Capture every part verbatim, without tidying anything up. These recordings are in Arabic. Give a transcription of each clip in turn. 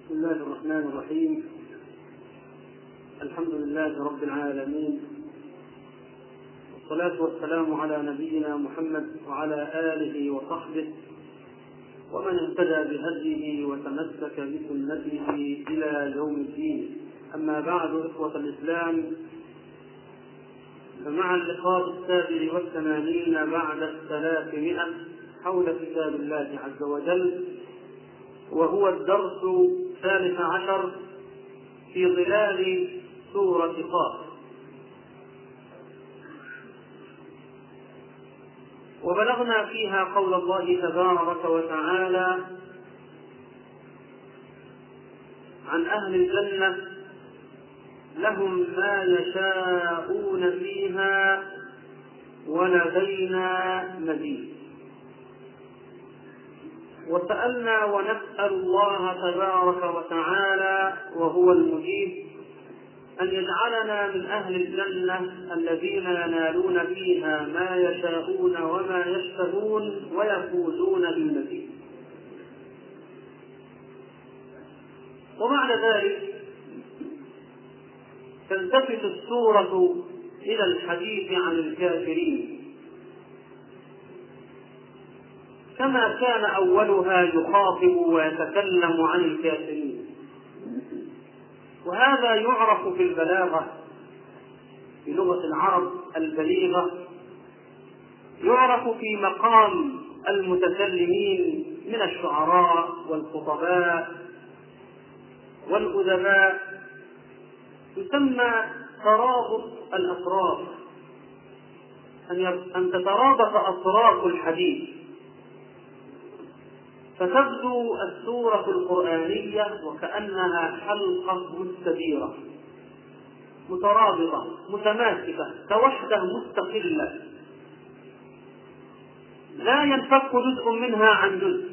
بسم الله الرحمن الرحيم. الحمد لله رب العالمين، والصلاة والسلام على نبينا محمد وعلى آله وصحبه ومن اهتدى بهديه وتمسك بسنته إلى يوم الدين. أما بعد، إخوة الإسلام، فمع اللقاء السابع والثمانين بعد الثلاثمائة حول كتاب الله عز وجل، وهو الدرس الثالث عشر في ظلال سورة قاف. وبلغنا فيها قول الله تبارك وتعالى عن أهل الجنة: لهم ما يشاءون فيها ولدينا مزيد. وسألنا ونسأل الله تبارك وتعالى وهو المجيب أن يجعلنا من أهل الجنة الذين ينالون فيها ما يشاءون وما يشتهون ويفوزون بالمزيد. ومعنى ذلك تلتفت السورة إلى الحديث عن الكافرين، كما كان أولها يخاطب ويتكلم عن الكافرين. وهذا يعرف في البلاغة، في لغة العرب البليغة، يعرف في مقام المتكلمين من الشعراء والخطباء والأدباء، يسمى ترابط الأطراف، أن تترابط أطراف الحديث، فتبدو السورة القرآنية وكأنها حلقة مستديرة مترابطة متماسكة كوحدة مستقلة، لا ينفك جزء منها عن جزء،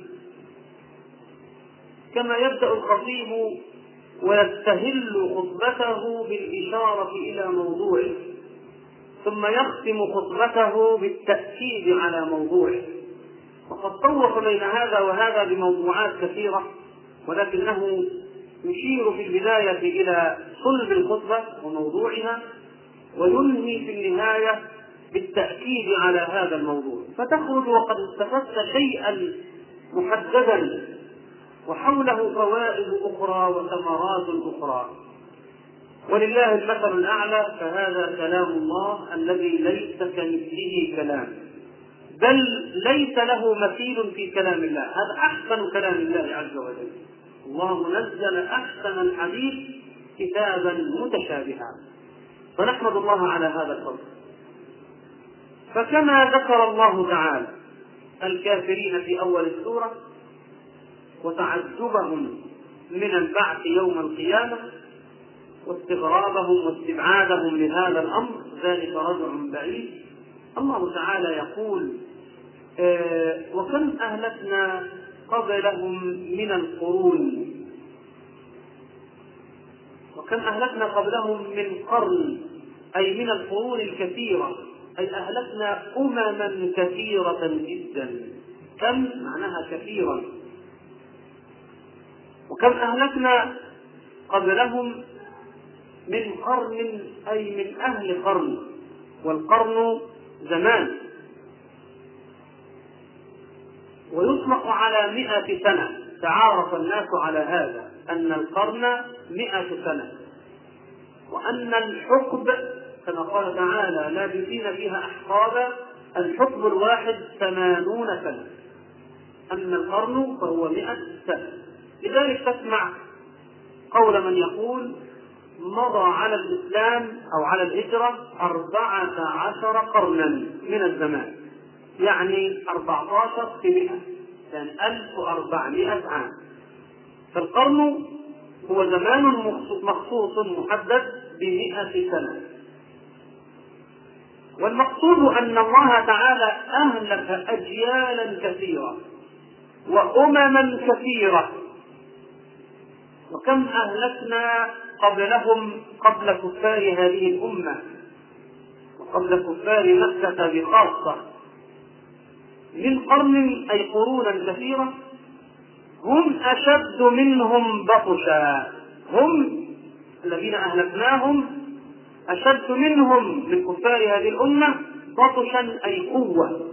كما يبدأ الخطيب ويستهل خطبته بالإشارة إلى موضوعه، ثم يختم خطبته بالتأكيد على موضوعه. وقد طوف بين هذا وهذا بموضوعات كثيرة، ولكنه يشير في البداية إلى صلب الخطبة وموضوعها، وينهي في النهاية بالتأكيد على هذا الموضوع، فتخرج وقد استفدت شيئا محددا وحوله فوائد أخرى وثمرات أخرى. ولله المثل الأعلى، فهذا كلام الله الذي ليس كمثله كلام، بل ليس له مثيل في كلام الله. هذا أحسن كلام الله عز وجل. الله نزل أحسن الحديث كتابا متشابها، فنحمد الله على هذا الفضل. فكما ذكر الله تعالى الكافرين في أول السورة وتعجبهم من البعث يوم القيامة واستغرابهم واستبعادهم لهذا الأمر، ذلك رجع بعيد، الله تعالى يقول: آه وكم أهلكنا قبلهم من القرون وكم أهلكنا قبلهم من قرن، أي من القرون الكثيرة، أي أهلكنا أمما كثيرة جدا. كم معناها كثيرا. وكم أهلكنا قبلهم من قرن، أي من أهل قرن، والقرن زمان، ويطلق على مئة سنة. تعارف الناس على هذا، أن القرن مئة سنة، وأن الحقب كما قال تعالى: لابثين فيها أحقابا، الحقب الواحد ثمانون سنة، أما القرن فهو مئة سنة. لذلك تسمع قول من يقول: مضى على الإسلام أو على الهجرة أربعة عشر قرنا من الزمان، يعني أربعة عشر في مئة، يعني ألف وأربعمائة عام. فالقرن هو زمان مخصوص محدد بمئة سنة. والمقصود أن الله تعالى أهلك أجيالا كثيرة وأمما كثيرة. وكم أهلكنا قبلهم، قبل كفار هذه الأمة وقبل كفار مكة بخاصة، من قرن أي قرونا كثيرة، هم أشد منهم بطشا. هم الذين أهلكناهم أشد منهم من كفار هذه الأمة بطشا أي قوة.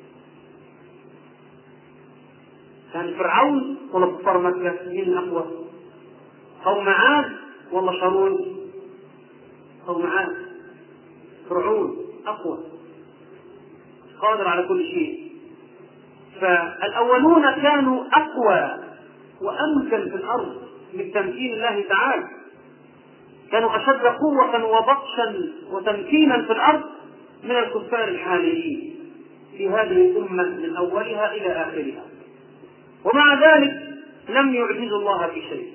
كان فرعون ولا كفار مكة من أقوى؟ قوم عاد ولا شارون؟ قوم عاد. فرعون أقوى، قادر على كل شيء. فالأولون كانوا أقوى وأمكن في الأرض من تمكين الله تعالى، كانوا أشد قوة وبطشا وتمكينا في الأرض من الكفار الحاليين في هذه الأمة من أولها إلى آخرها. ومع ذلك لم يعجزوا الله في شيء،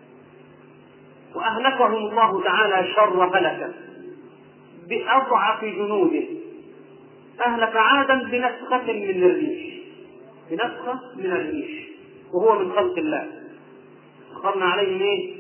وأهلكهم الله تعالى شر هلكة بأضعف جنوده. أهلك عادا بنفخة من الريح، بنفخة من الريح، وهو من خلق الله. سخرنا عليهم ايه؟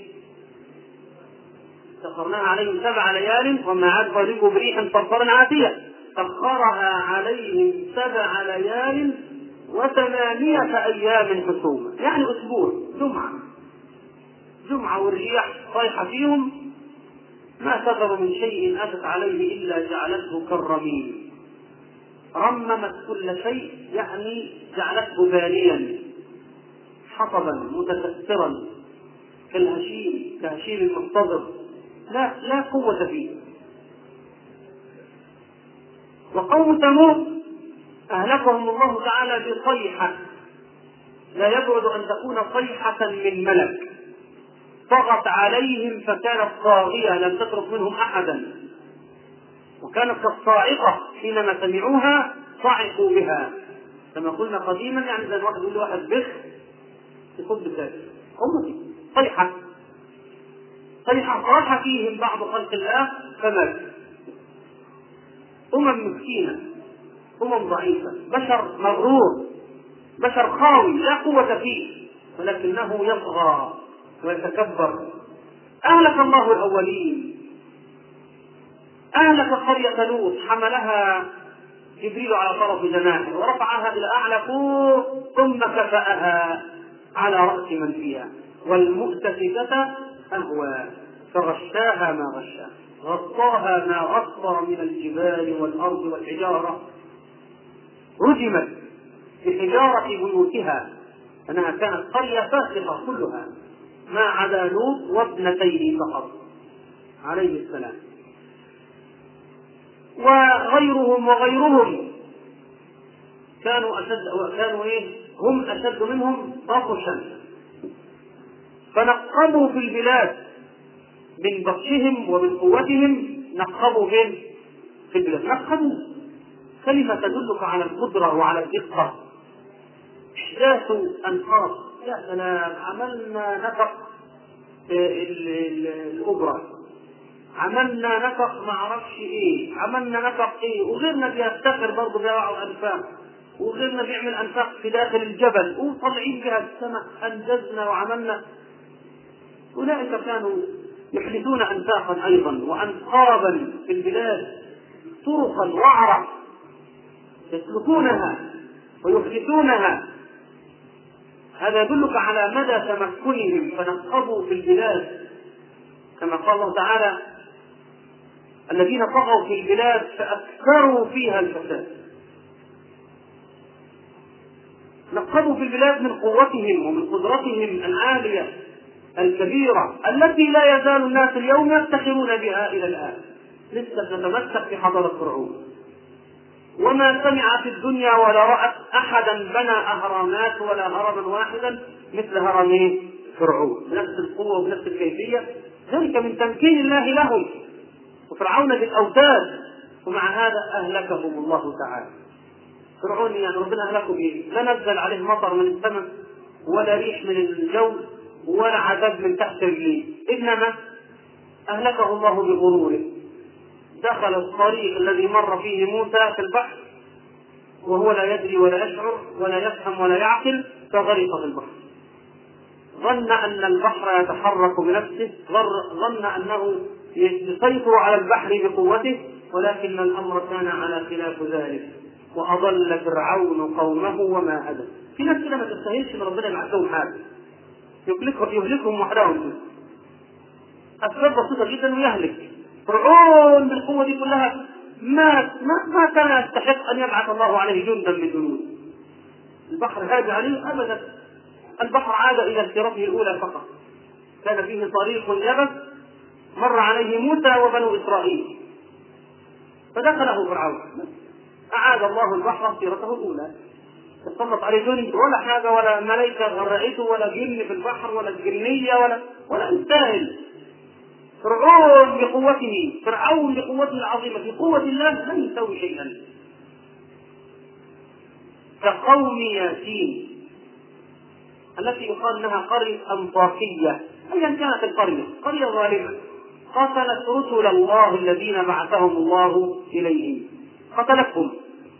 سخرناها عليهم سبع ليال وما عاد فريقوا بريح صرصر عاتية سخرها عليهم سبع ليال وثمانية أيام حسوما، يعني أسبوع، جمعة جمعة والرياح طايحة فيهم، ما سخروا من شيء أتت عليه إلا جعلته كالرميم. رممت كل شيء يعني جعلته باليا حطبا متكسرا كالهشيم، كهشيم المحتضر، لا لا قوة فيه. وقوم ثمود أهلكهم الله تعالى بصيحة، لا يبعد أن تكون صيحة من ملك طغت عليهم فكانت طاغية لم تترك منهم أحدا، وكانت كالصاعقة حينما سمعوها صعقوا بها. كما قلنا قديما يعني إذا الواحد يقول لواحد بخ يصد بذلك. هم صيحة صيحة صاح فيهم بعض خلق الله فمات. أمم مسكينة، أمم ضعيفة، بشر مغرور، بشر خاوي لا قوة فيه، ولكنه يطغى ويتكبر. أهلك الله الأولين، أهلك قرية لوط حملها جبريل على طرف جناحه ورفعها إلى أعلى فوق ثم كفأها على رأس من فيها. والمؤتفكة أهوى فغشاها ما غشاها غطاها ما غطى من الجبال والأرض والحجارة، رجمت بحجارة بيوتها، أنها كانت قرية فاسقة كلها ما عدا لوط وابنتيه فقط عليه السلام. وغيرهم وغيرهم كانوا أشد وكانوا إيه؟ هم أشد منهم بطشا، فنقبوا في البلاد من بطشهم ومن قوتهم. نقبوا فين؟ في البلاد. نقبوا كلمة تدلك على القدرة وعلى الدقة. إحداث أنقاض، يا سلام، عملنا نفق الأوبرا، عملنا نفق ما عرفش ايه، عملنا نفق ايه، وغيرنا بيفتخر برضه بيوعوا انفاق، وغيرنا بيعمل انفاق في داخل الجبل وطلعين بها السماء، انجزنا وعملنا. اولئك كانوا يحدثون انفاقا ايضا وانقابا في البلاد، طرقا وعرا يسلكونها ويحدثونها. هذا يدلك على مدى تمكنهم، فنقبوا في البلاد كما قال الله تعالى: الذين طغوا في البلاد فأكثروا فيها الفساد. نقبوا في البلاد من قوتهم ومن قدرتهم العالية الكبيرة التي لا يزال الناس اليوم يفتخرون بها إلى الآن. لسه نتمسك في حضارة فرعون، وما سمعت الدنيا ولا رأت أحدا بنى أهرامات ولا هرما واحدا مثل هرم فرعون بنفس القوة وبنفس الكيفية، ذلك من تمكين الله لهم. وفرعون بالأوتاد، ومع هذا أهلكهم الله تعالى. فرعون يعني ربنا أهلكه بإيه؟ لا نزل عليه مطر من السماء ولا ريح من الجو ولا عذاب من تحت رجليه، إنما أهلكه الله بغروره. دخل الطريق الذي مر فيه موسى في البحر وهو لا يدري ولا يشعر ولا يفهم ولا يعقل، فغرق في البحر. ظن أن البحر يتحرك بنفسه، ظن أنه يسيطر على البحر بقوته، ولكن الأمر كان على خلاف ذلك. وأضل فرعون قومه وما هدى. في ناس كده ما تستاهلش ان ربنا يبعث لهم حاجه، يهلكهم يهلكهم وحدهم. اسباب بسيطه جدا ويهلك. فرعون بالقوه دي كلها ما ما ما كان يستحق ان يبعث الله عليه جندا من جنود. البحر هاج عليه ابدا، البحر عاد الى سيرته الاولى فقط. كان فيه طريق يبس مر عليه موسى وبنو اسرائيل فدخله فرعون، اعاد الله البحر سيرته الاولى. تسلط عليه جند ولا حاجه ولا ملائكه غرقته ولا جن في البحر ولا الجنيه ولا ولا يستاهل. فرعون بقوته، فرعون بقوته العظيمه، في قوه الله لن يسوي شيئا. كقوم ياسين التي يقال لها قرية أنطاكية، أيا كانت القرية، قرية ظالمة قتلت رسل الله الذين بعثهم الله إليهم، قتلتهم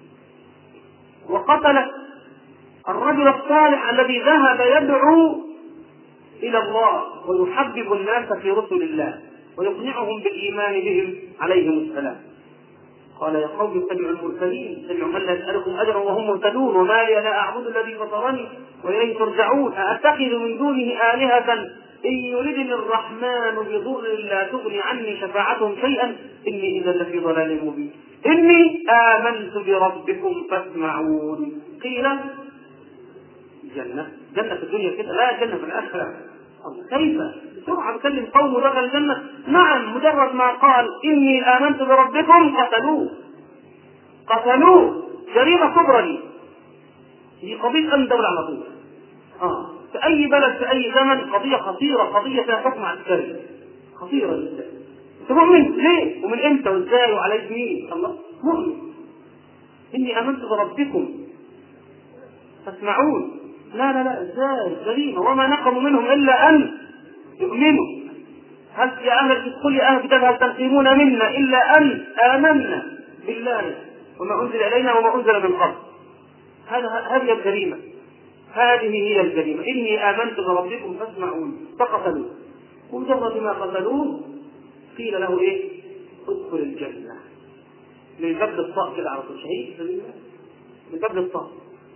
وقتلت الرجل الصالح الذي ذهب يدعو إلى الله ويحبب الناس في رسل الله ويقنعهم بالإيمان بهم عليهم السلام. قال يا قوم اتبعوا المرسلين، اتبعوا من لا يسألكم أجرا وهم مهتدون، وما لي لا أعبد الذي فطرني وإليه ترجعون، أأتخذ من دونه آلهة إن يردني الرحمن بضر لا تغني عني شفاعتهم شيئا إني إذا لفي ضلال مبين، إني آمنت بربكم فاسمعون. قيل جنة، جنة في الدنيا كده، لا جنة في الآخرة. كيف؟ بسرعة بكلم قوم دخل الجنة؟ نعم، مجرد ما قال إني آمنت بربكم قتلوه قتلوه جريمة كبرى دي، هي قضية أمن دولة على طول. آه. في أي بلد في أي زمن قضية خطيرة، قضية فيها حكم عسكري خطيرة جدا. أنت مؤمن ليه؟ ومن إمتى وإزاي وعلى مين؟ الله مؤمن. إني آمنت بربكم فاسمعون. لا لا لا ازاي؟ جريمة. وما نقموا منهم إلا أن يؤمنوا. هل يا أهل الكتاب يا أهل الكتاب هل تنقمون منا إلا أن آمنا بالله وما أنزل إلينا وما أنزل من قبل. هذا هذه الجريمة، هذه هي الجريمة. إني آمنت بربكم فاسمعون. فقتلوه، ومجرد ما قتلوه قيل له إيه؟ ادخل الجنة. من باب الطاق كده على طول، شهيد من باب الطاق.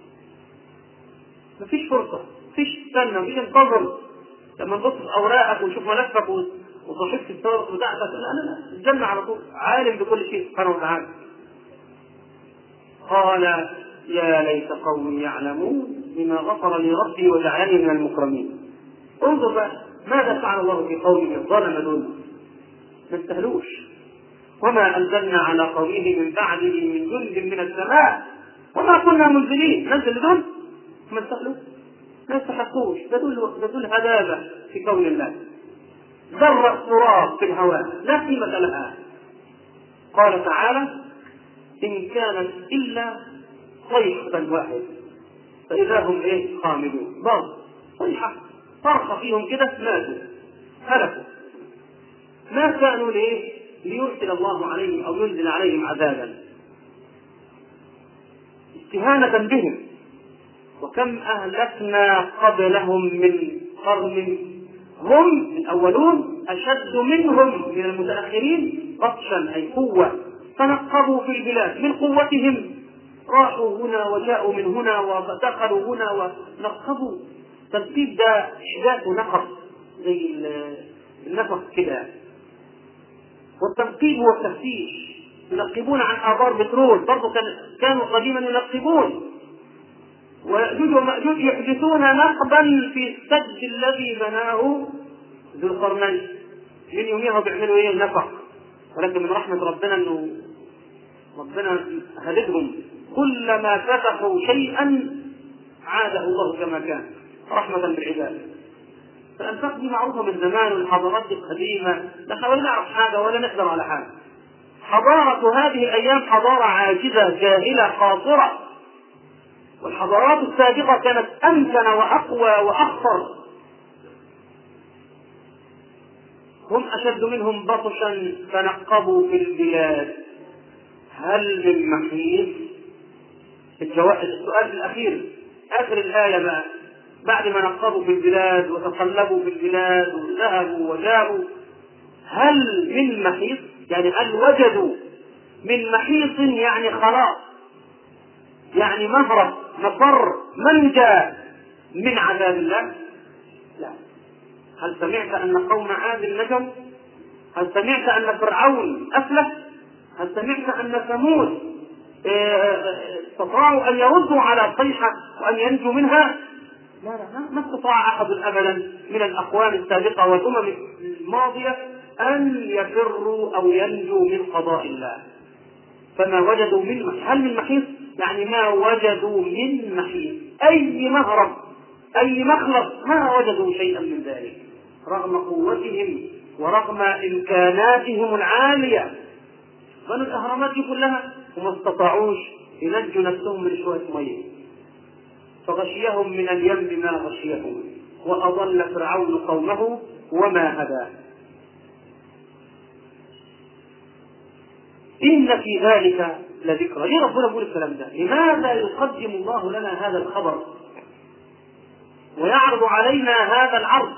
مفيش فرصة، مفيش استنى، مفيش انتظر لما نبص في أوراقك ونشوف ملفك وصحيفة الصورة بتاعتك. لا لا لا، الجنة على طول، عالم بكل شيء سبحانه وتعالى. قال يا ليت قومي يعلمون بما غفر لي ربي وجعلني من المكرمين. انظر بقى ماذا فعل الله في قومه الظلم دول، ما استهلوش. وما أنزلنا على قومه من بعده من جند من السماء وما كنا منزلين. نزل دول ما استهلوش، ما يستحقوش. ده دول هدابة في كون الله، ذرة تراب في الهواء لا قيمة لها. قال تعالى إن كانت إلا صيحة واحدة فإذا هم إيه خامدون. بعض صيحة فرخ فيهم كده ماتوا هلكوا. ما كانوا ليه ليرسل الله عليهم أو ينزل عليهم عذابا، استهانة بهم. وكم أهلكنا قبلهم من قرن هم الأولون أشد منهم من المتأخرين بطشا أي قوة، فنقبوا في البلاد من قوتهم، راحوا هنا وجاءوا من هنا ودخلوا هنا ونقبوا. تنقيب ده إحداث نقب زي النفق كده. والتنقيب والتفتيش، ينقبون عن آبار بترول، برضو كانوا قديما ينقبون. ويأجوج ومأجوج يحدثون نقبا في السد الذي بناه ذو القرنين. من يوميها بيعملوا ايه؟ نفق. ولكن من رحمة ربنا انه ربنا هددهم، كلما فتحوا شيئا عاده الله كما كان رحمة بالعباد. فالأنفاق دي معروفة من زمان، والحضارات القديمة لا حاولنا نعرف حاجة ولا نقدر على حاجة. حضارة هذه الأيام حضارة عاجزة جاهلة قاصرة، والحضارات السابقة كانت أمكن وأقوى وأخطر. هم أشد منهم بطشا فنقبوا في البلاد هل من محيص. السؤال الأخير آخر الآية بقى، بعد ما نقبوا في البلاد وتقلبوا في البلاد وذهبوا وجاءوا، هل من محيص؟ يعني هل وجدوا من محيص؟ يعني خلاص يعني مهرب مفر منجى من عذاب الله؟ لا. هل سمعت أن قوم عاد نجوا؟ هل سمعت أن فرعون أفلح؟ هل سمعت أن ثمود استطاعوا أن يردوا على صيحة وأن ينجوا منها؟ لا لا، ما استطاع أحد أبدا من الأقوام السابقة والأمم الماضية أن يفروا أو ينجوا من قضاء الله. فما وجدوا من محيص. هل من محيص؟ يعني ما وجدوا من محيص، أي مهرب أي مخلص ما وجدوا شيئا من ذلك، رغم قوتهم ورغم إمكاناتهم العالية. بنوا الأهرامات دي كلها وما استطاعوش ينجوا نفسهم من شوية مية، فغشيهم من اليم ما غشيهم وأضل فرعون قومه وما هدى. إن في ذلك لذكرى. ليه ربنا يقول الكلام ده؟ لماذا يقدم الله لنا هذا الخبر ويعرض علينا هذا العرض؟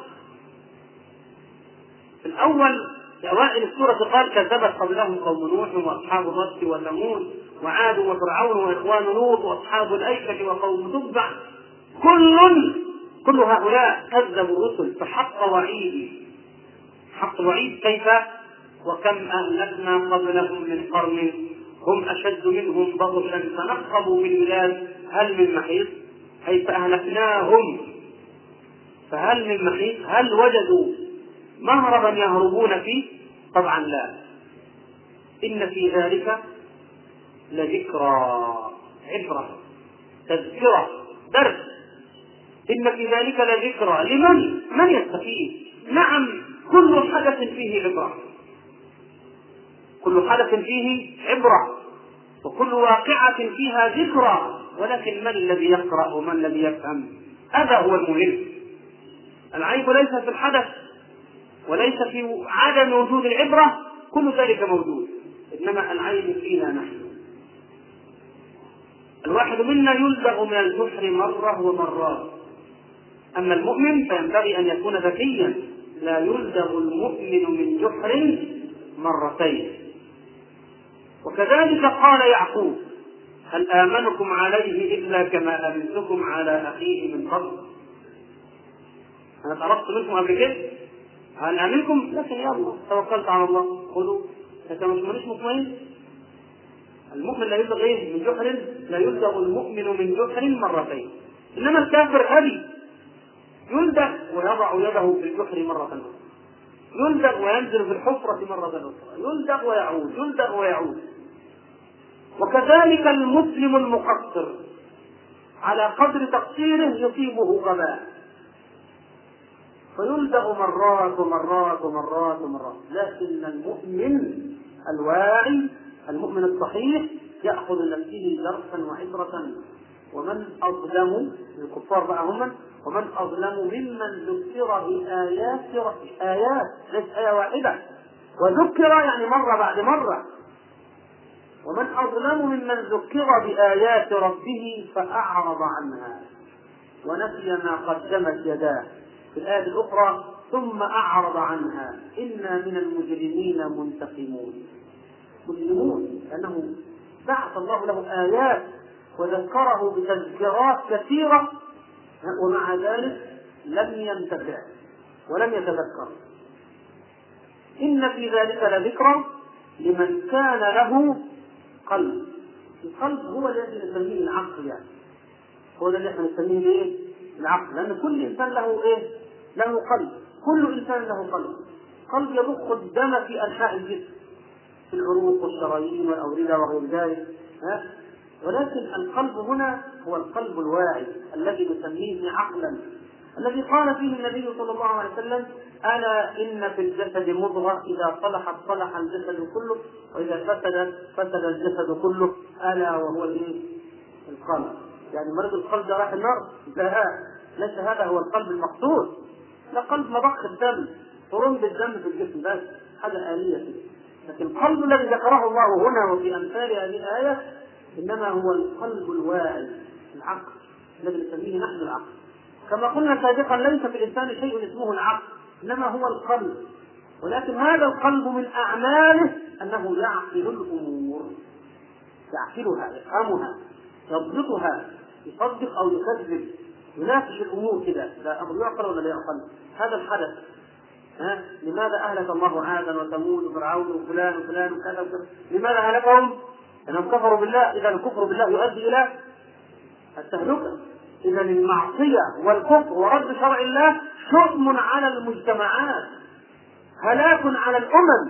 في الأول في أوائل السورة قال كذبت قبلهم قوم نوح وأصحاب الرس وثمود وعاد وفرعون وإخوان لوط وأصحاب الأيكة وقوم تبع، كل كل هؤلاء كذبوا الرسل فحق وعيدي. حق وعيد كيف؟ وكم أهلكنا قبلهم من قرن هم أشد منهم بطشا فنقبوا في البلاد هل من محيص؟ حيث أهلكناهم فهل من محيص؟ هل وجدوا مهربا يهربون فيه؟ طبعا لا. إن في ذلك لذكرى، عبرة، تذكرة، درس. إن في ذلك لذكرى لمن؟ من يستفيد؟ نعم، كل حدث فيه عبرة، كل حدث فيه عبرة، وكل واقعة فيها ذكرى، ولكن من الذي يقرأ ومن الذي يفهم؟ هذا هو المهم. العيب ليس في الحدث وليس في عدم وجود العبرة، كل ذلك موجود، إنما العيب فينا نحن. الواحد منا يلدغ من الجحر مرة ومرات، أما المؤمن فينبغي أن يكون ذكيا، لا يلدغ المؤمن من جحر مرتين. وكذلك قال يعقوب هل آمنكم عليه إلا كما آمنتكم على أخيه من قبل. أنا طلبت منكم قبل كده هل آمنكم، لكن يا الله توكلت على الله خذوا، لكن مش مانيش مطمئن. المؤمن لا يلدغ إيه من جحر، لا يلدغ المؤمن من جحر مرتين، إنما الكافر أبي يلدغ ويضع يده في الجحر مرة أخرى، يلدغ وينزل في الحفرة مرة أخرى، يلدغ ويعود، يلدغ ويعود. وكذلك المسلم المقصر على قدر تقصيره يصيبه غباء، فيلدغ مرات ومرات ومرات ومرات. لكن المؤمن الواعي المؤمن الصحيح يأخذ لنفسه درسا وعبرة. ومن أظلم، الكفار بقى هم، ومن أظلم ممن ذكر بآيات آيات ليس آية واحدة، وذكر يعني مرة بعد مرة. ومن أظلم ممن ذكر بآيات ربه فأعرض عنها ونسي ما قدمت يداه. في الآية الأخرى ثم أعرض عنها إنا من المجرمين منتقمون. مجرمون لأنه بعث الله له آيات وذكره بتذكيرات كثيرة، ومع ذلك لم ينتفع ولم يتذكر. إن في ذلك لذكرى لمن كان له قلب. القلب هو الذي نسميه العقل، يعني هو الذي احنا نسميه ايه؟ العقل، لأن كل إنسان له ايه؟ له قلب، كل إنسان له قلب. قلب يضخ الدم في أنحاء الجسم، في العروق والشرايين والأوردة وغير ذلك، ها؟ ولكن القلب هنا هو القلب الواعي الذي نسميه عقلا، الذي قال فيه النبي صلى الله عليه وسلم ألا إن في الجسد مضغة إذا صلحت صلح الجسد كله وإذا فسد فسد الجسد كله، ألا وهو القلب. يعني مريض القلب ده راح النار؟ لا، ليس هذا هو القلب المقصود. لا، قلب مضخ الدم، طرم بالدم في الجسم، بس حاجة آلية. لكن القلب الذي ذكره الله هنا وفي أمثال هذه الآية إنما هو القلب الواعي، العقل الذي نسميه نحن العقل. كما قلنا سابقا ليس في الإنسان شيء اسمه العقل، إنما هو القلب. ولكن هذا القلب من أعماله أنه يعقل الأمور، يعقلها، يفهمها، يضبطها، يصدق أو يكذب، يناقش الأمور كده، لا أمر يعقل ولا لا يعقل. هذا الحدث، ها؟ لماذا أهلك الله عادا وثمود وفرعون وفلان وفلان وكذا وكذا؟ لماذا أهلكهم؟ لأنهم كفروا بالله. إذا الكفر بالله يؤدي إلى التهلكة. إذا المعصية والكفر ورد شرع الله شؤم على المجتمعات، هلاك على الأمم.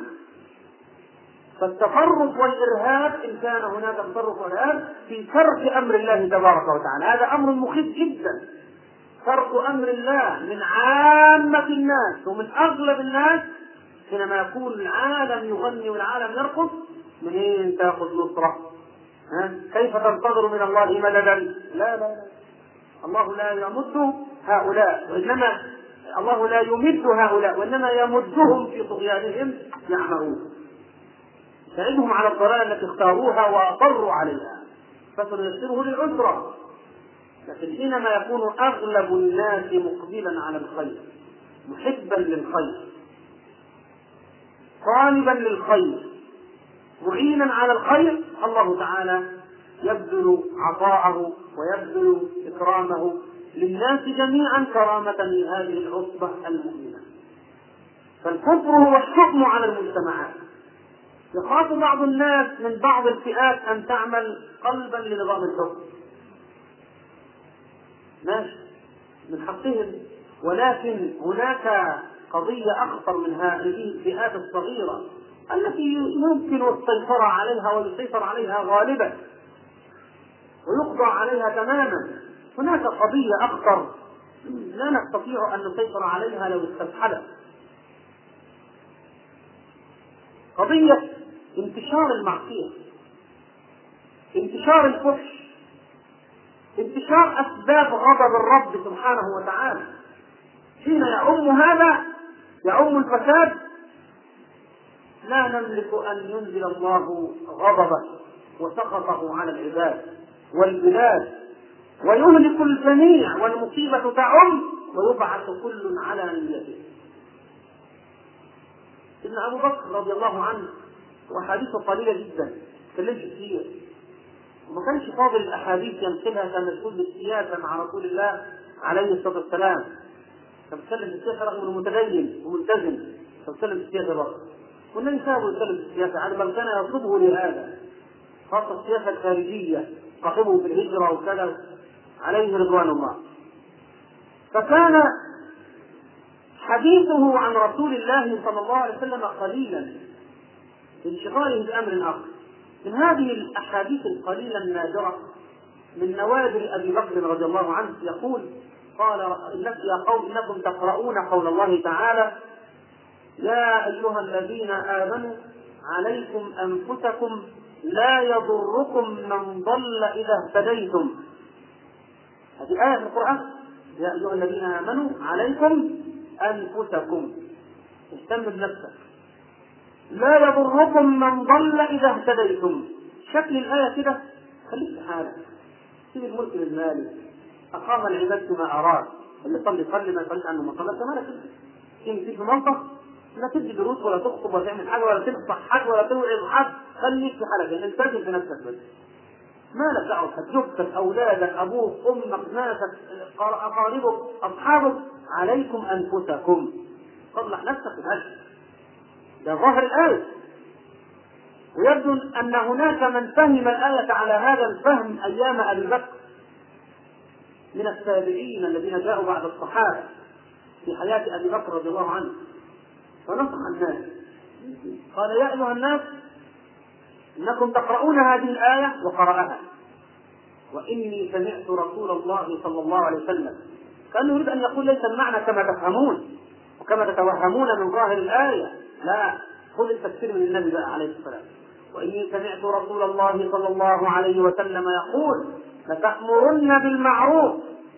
فالتفرق والإرهاب إن كان هناك تفرق والإرهاب في ترك أمر الله تبارك وتعالى، هذا أمر مخيف جدا. ترك أمر الله من عامة الناس ومن أغلب الناس، حينما يكون العالم يغني والعالم يرقص، منين تأخذ نصرة؟ ها؟ كيف تنتظر من الله مددا؟ لا لا لا، الله لا يمد هؤلاء، وإنما الله لا يمد هؤلاء، وإنما يمدهم في طغيانهم يعمهون، يساعدهم على الضلالة التي اختاروها وأصروا عليها، فسنيسره للعسرة. لكن حينما يكون أغلب الناس مقبلا على الخير، محبا للخير، طالبا للخير، معينا على الخير، الله تعالى يبذل عطاءه ويبذل إكرامه للناس جميعا كرامة لهذه العصبة المؤمنة. فالكفر هو الشؤم على المجتمعات. يخاف بعض الناس من بعض الفئات أن تعمل قلبا لنظام الحكم، ماشي، من حقهم، ولكن هناك قضية أخطر من هذه الفئات الصغيرة التي يمكن السيطرة عليها ويسيطر عليها غالبا ويقضى عليها تماما. هناك قضية أخطر لا نستطيع أن نسيطر عليها لو استفحلت، قضية انتشار المعصية، انتشار الفحش، انتشار أسباب غضب الرب سبحانه وتعالى. حين يعم هذا، يعم الفساد، لا نملك أن ينزل الله غضبه وسخطه على العباد والبلاد ويهلك الجميع والمصيبة تعم ويبعث كل على نيته. ابن أبو بكر رضي الله عنه وأحاديثه قليلة جدا، تكلمش كثير، وما كانش فاضل الأحاديث يمثلها، كان مشغول بالسياسة مع رسول الله عليه الصلاة والسلام. كان بيتكلم بالسياسة رغم انه متدين وملتزم، كان بيتكلم بالسياسة برضه، والنبي سابه يتكلم بالسياسة على بل كان يطلبه لهذا، خاصة السياسة الخارجية، صاحبه في الهجرة وكذا عليه رضوان الله. فكان حديثه عن رسول الله صلى الله عليه وسلم قليلا انشغاله بأمر آخر. من هذه الأحاديث القليلة النادرة من نوادر أبي بكر رضي الله عنه يقول: قال يا قوم إنكم تقرؤون قول الله تعالى: يا أيها الذين آمنوا عليكم أنفسكم لا يضركم من ضل إذا اهتديتم. هذه آية في القرآن: يا أيها الذين آمنوا عليكم أنفسكم، اهتم بنفسك، لا يضركم من ضل إذا اهتديتم. شكل الآية كده، خليك في حالك، سيب الملك للمالك، أقام العباد كما أراد، اللي يصلي يصلي، ما يصليش عنه ما صلى، مالك تمشي في منطق، لا تدي دروس ولا تخطب ولا تعمل حاجة ولا تنصح حد ولا توعظ حد، خليك في حالك، يعني التزم في نفسك بس، مالك دعوة، زوجتك، أولادك، أبوك، أمك، ناسك، أقاربك، أصحابك، عليكم أنفسكم، صلح نفسك بهذا. ده ظاهر الآية. ويبدو أن هناك من فهم الآية على هذا الفهم أيام أبي بكر من التابعين الذين جاءوا بعد الصحابة في حياة أبي بكر رضي الله عنه، فنصح الناس قال: يا أيها الناس إنكم تقرؤون هذه الآية، وقرأها: وإني سمعت رسول الله صلى الله عليه وسلم. كان يريد أن يقول ليس المعنى كما تفهمون وكما تتوهمون من ظاهر الآية، لا، خذ التفسير من النبي بقى عليه السلام: وإني سمعت رسول الله صلى الله عليه وسلم يقول: لتأمرن بالمعروف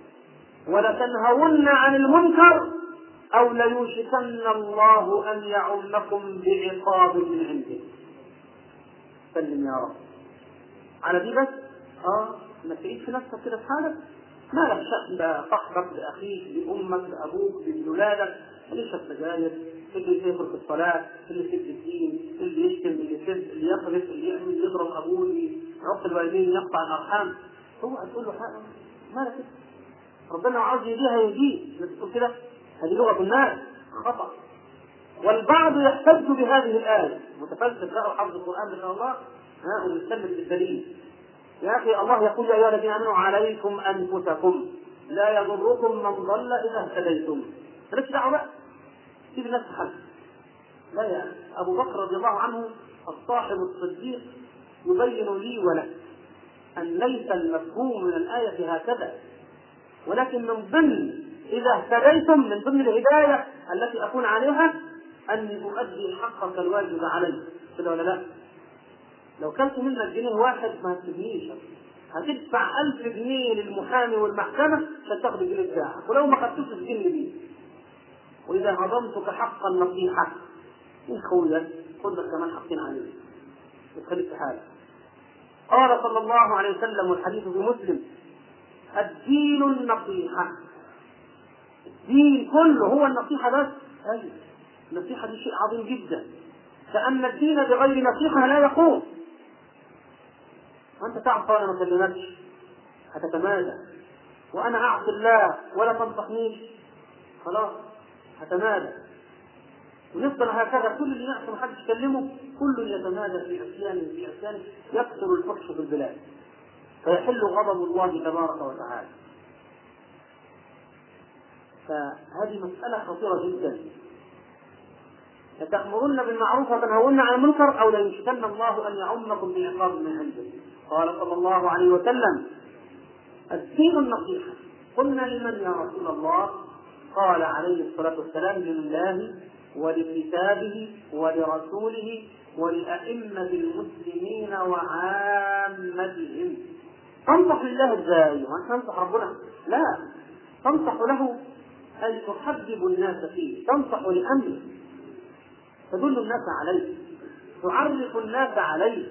ولتنهون عن المنكر أو ليوشكن الله أن يعمكم بعقاب من عنده. سلم يا رب على دي بس. اه انك تعيش في نفسك كده في حالك، ما لك شأن بصاحبك، بأخيك، بأمك، بأبوك، بأولادك، اللي يشرب سجاير، اللي يسافر في الصلاة، اللي يسب الدين، اللي يشتم، اللي يسب، اللي يقذف، اللي يعمل، يضرب أبوه، يعق الوالدين، يقطع الأرحام. اوعى تقول له حاجه مالك كده، ربنا عاوز يهديها يهديه، تقول كده هذه لغه الناس خطا. والبعض يحتج بهذه الايه، متفلسف له حفظ القران ان شاء الله ها ويستند بالدليل. يا اخي الله يقول يا ايها الذين امنوا عليكم انفسكم لا يضركم من ضل اذا اهتديتم. مالكش دعوه بقى، سيب الناس تحل. لا يا يعني. ابو بكر رضي الله عنه الصاحب الصديق يبين لي ولك ان ليس المفهوم من الايه هكذا، ولكن من ضمن اذا اهتديتم من ضمن الهدايه التي اكون عليها اني اؤدي حقك الواجب علي، كده ولا لا؟ لو كلت منك جنيه واحد ما هتسيبنيش، هتدفع ألف جنيه للمحامي والمحكمة عشان تاخد الجنيه بتاعك، ولو ما خدتوش الجنيه دي. وإذا هضمتك حق النصيحة من خويا خذ لك كمان حقين عليه وتخليك في حالك. قال صلى الله عليه وسلم والحديث في مسلم: الدين النصيحة. الدين كله هو النصيحة بس؟ أيوة، النصيحة دي شيء عظيم جدا، فأن الدين بغير نصيحة لا يقوم. وأنت تعرف أنا ما كلمتش هتتمادى، وأنا أعصي الله ولا تنصحنيش خلاص هتمادى، ونفضل هكذا. كل اللي يعصي محدش يكلمه كل يتمادى في عصيانه في عصيانه، يكثر الفحش في البلاد فيحل غضب الله تبارك وتعالى. فهذه مسألة خطيرة جدا. لتأمرن بالمعروف وتنهون عن المنكر أو ليشكن الله أن يعمكم بعقاب من عنده. قال صلى الله عليه وسلم: الدين النصيحة. قلنا لمن يا رسول الله؟ قال عليه الصلاة والسلام: لله ولكتابه ولرسوله ولأئمة المسلمين وعامتهم. تنصح لله ازاي؟ وانت تنصح ربنا؟ لا، تنصح له أن تحبب الناس فيه، تنصح لأمره، تدل الناس عليه، تعرف الناس عليه.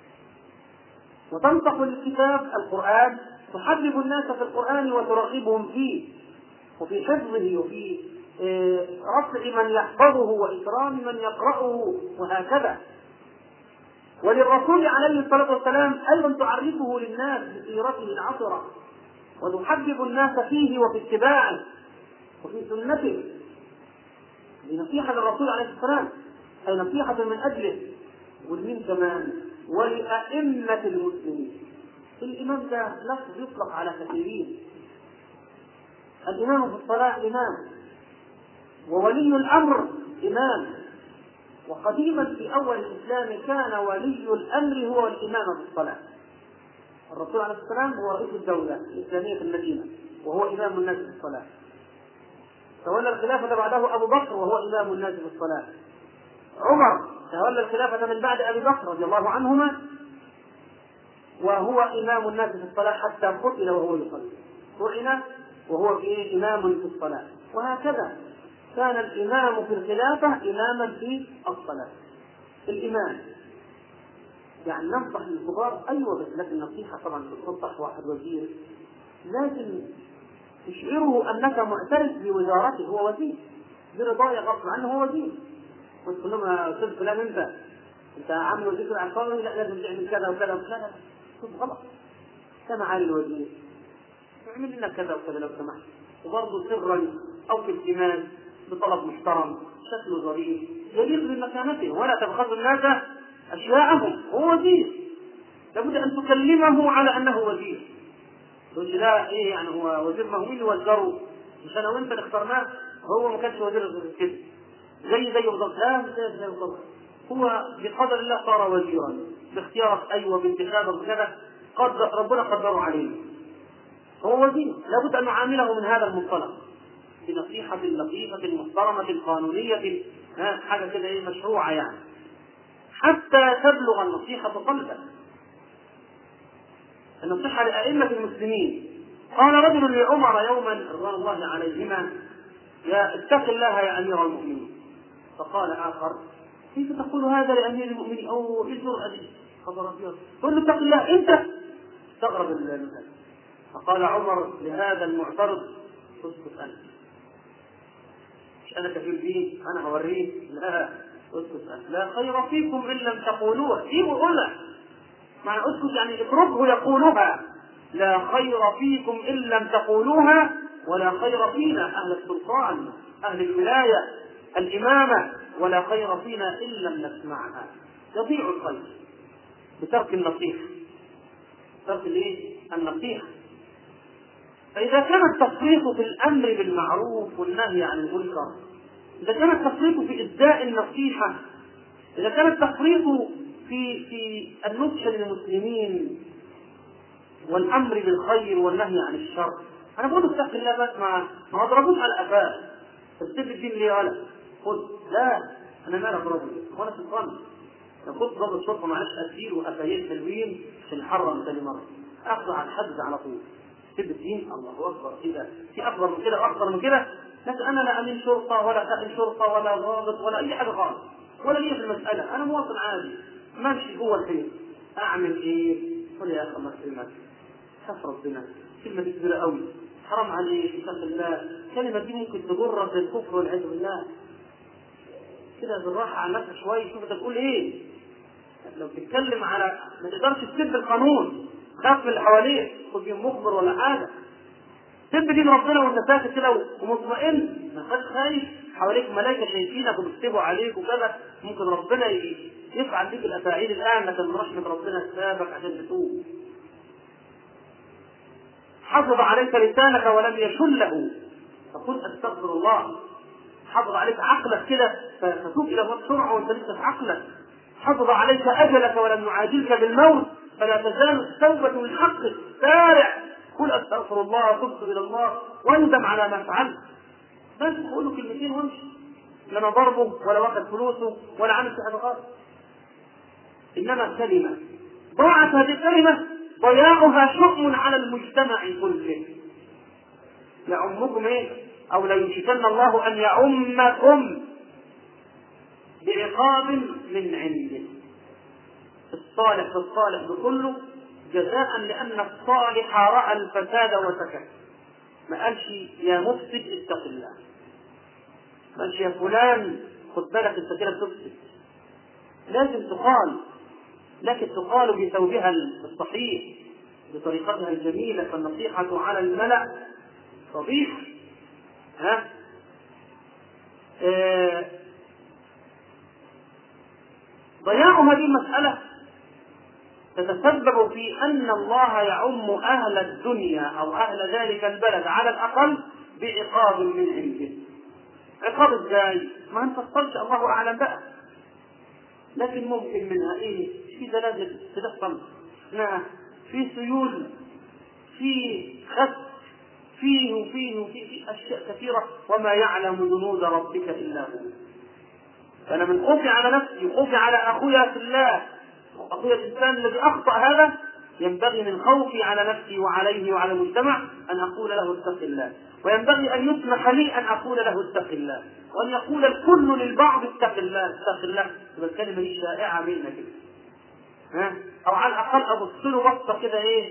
وتنصح للكتاب القرآن، تحبب الناس في القرآن وترغبهم فيه وفي حفظه وفي رفع من يحفظه وإكرام من يقرأه وهكذا. وللرسول عليه الصلاة والسلام أيضا تعرفه للناس بسيرته العطرة وتحبب الناس فيه وفي اتباعه وفي سنته. لنصيحة للرسول عليه الصلاة والسلام أي نصيحة من أجله. والمين كمان؟ ولأئمة المسلمين. الإمام ده لفظ يطلق على كثيرين. الإمام في الصلاة إمام، وولي الأمر إمام. وقديما في أول الإسلام كان ولي الأمر هو الإمام في الصلاة. الرسول عليه الصلاة والسلام هو رئيس الدولة الإسلامية في المدينة وهو إمام الناس في الصلاة. تولى الخلافة بعده أبو بكر وهو إمام الناس في الصلاة. عمر تولى الخلافة من بعد أبي بكر رضي الله عنهما وهو إمام الناس في الصلاة حتى قتل وهو يصلي، طعن وهو في إمام في الصلاة. وهكذا كان الإمام في الخلافة إماما في الصلاة. الإمام يعني ننصح للكبار أيوة، بس لكن النصيحة طبعا تنصح واحد وزير لازم تشعره أنك معترف بوزارته، هو وزير برضايا غصب عنه، هو وزير. وتقول لهم يا أستاذ فلان أنت أنت عامل وزير العقاري، لا لازم تعمل كذا وكذا وكذا. شوف غلط، كما عالي الوزير اعمل لنا كذا وكذا لو سمحت، وبرضه سرا أو في التماس بطلب محترم شكله ظريف يليق بمكانته، ولا تبخسوا الناس أشياءهم. هو وزير لابد أن تكلمه على أنه وزير. تقول لا إيه يعني هو وزير؟ ما هو مين وزره؟ مش أنا وأنت اللي اخترناه، هو ما كانش وزير كده زي زي بالضبط. لا مش زي زي بالضبط، هو بقدر الله صار وزيرا باختيارك أيوة بانتخابك وكذا، قدر ربنا قدره عليه، هو وزير. لابد أن نعامله من هذا المنطلق بنصيحة لطيفة محترمة قانونية، حاجة كده ايه مشروعة يعني، حتى تبلغ النصيحة قلبا. النصيحة لأئمة المسلمين. قال رجل لعمر يوما رضوان الله عليهما: يا اتق الله يا أمير المؤمنين. فقال آخر: كيف تقول هذا لأمير المؤمنين؟ أو الجرأة دي خبر أبيض، قل له اتق الله أنت. استغرب المثال. فقال عمر لهذا المعترض: اسكت أنت، مش أنا كفيل به أنا هوريه، لا اسكت أنت، لا خير فيكم إن لم تقولوها. سيبوا قولها، معنى اسكت يعني اتركه يقولها، لا خير فيكم إن لم تقولوها ولا خير فينا أهل السلطان أهل الولاية الإمامة ولا خير فينا إن لم نسمعها. يضيع الخير بترك النصيحة، ترك الايه؟ النصيحة. فإذا كان التفريط في الأمر بالمعروف والنهي عن المنكر، إذا كان التفريط في إسداء النصيحة، إذا كان التفريط في في النصح للمسلمين والأمر بالخير والنهي عن الشر، أنا بقول اتق الله بس ما ما أضربوش على قفاه، تسيب الدين ليه ولا خد، لا أنا ما أضربه وأنا في الظن، لو كنت ضابط شرطة معاش أسير وأفايل حلوين عشان نحرم ثاني مرة أخذ على الحد على طول. سيب الدين، الله أكبر، كده في أكبر من كده وأكثر من كده. لكن أنا لا أمين شرطة ولا خائن شرطة ولا ضابط ولا أي حاجة خالص، ولا لي في المسألة، أنا مواطن عادي ماشي جوه الحين. أعمل إيه؟ قل يا أخي الله يكرمك، خاف ربنا، كلمة دي كبيرة قوي، حرام عليك، اتق الله، كلمة دي ممكن تجرك للكفر والعياذ بالله. كده بالراحة على نفسك شوية، شوف انت تقول ايه. لو تتكلم على ما تقدرش تسب القانون، خاف من اللي حواليك، خد بيهم مخبر ولا حاجة، سب دين ربنا وانت ساكت كده ومطمئن، ما تبقاش خايف حواليك ملائكة شايفينك وبيكتبوا عليك وكذا، ممكن ربنا يفعل بيك الأفاعيل الآن، لكن من رحمة ربنا سابك عشان تتوب. حفظ عليك لسانك ولم يشله فقل استغفر الله. حفظ عليك عقلك كده فتوب الى الله بسرعه وانت لسه في عقلك. حفظ عليك اجلك ولم يعاجلك بالموت فلا تزال التوبه من حقك. سارع، قل استغفر الله، تبت الى الله واندم على ما فعلت. بس قول له كلمتين وامشي، لا انا ضربه ولا واخد فلوسه ولا عامل في حاجه خالص. انما كلمه ضاعت هذه الكلمه ضياعها شؤم على المجتمع كله. يعمكم ايه؟ او ليوشكن الله ان يعمكم بعقاب من عنده. الصالح فالصالح بكله جزاء لان الصالح راى الفساد وسكت. ما قالش يا مفسد اتق الله، ما قالش يا فلان خد بالك انت كده بتفسد. لازم تقال، لكن تقال بثوبها الصحيح بطريقتها الجميلة. فالنصيحة على الملأ صبيح. ها آه. ضياع هذه المسألة تتسبب في أن الله يعم أهل الدنيا أو أهل ذلك البلد على الأقل بعقاب من عنده. عقاب ازاي؟ ما نفصلش، الله أعلم بقى، لكن ممكن منها ايه؟ في زلازل تدخل، نعم، في سيول، في خس، فيه وفيه وفيه في أشياء كثيرة، وما يعلم جنود ربك إلا هو. فأنا من خوفي على نفسي وخوفي على أخويا في الله، أخويا الإنسان الذي أخطأ هذا، ينبغي من خوفي على نفسي وعليه وعلى المجتمع أن أقول له اتق الله، وينبغي أن يسمح لي أن أقول له اتق الله، وأن يقول الكل للبعض اتق الله اتق الله. يبقى الكلمة دي شائعة منا كده، ها؟ أو على الأقل أبص له بصة كده إيه،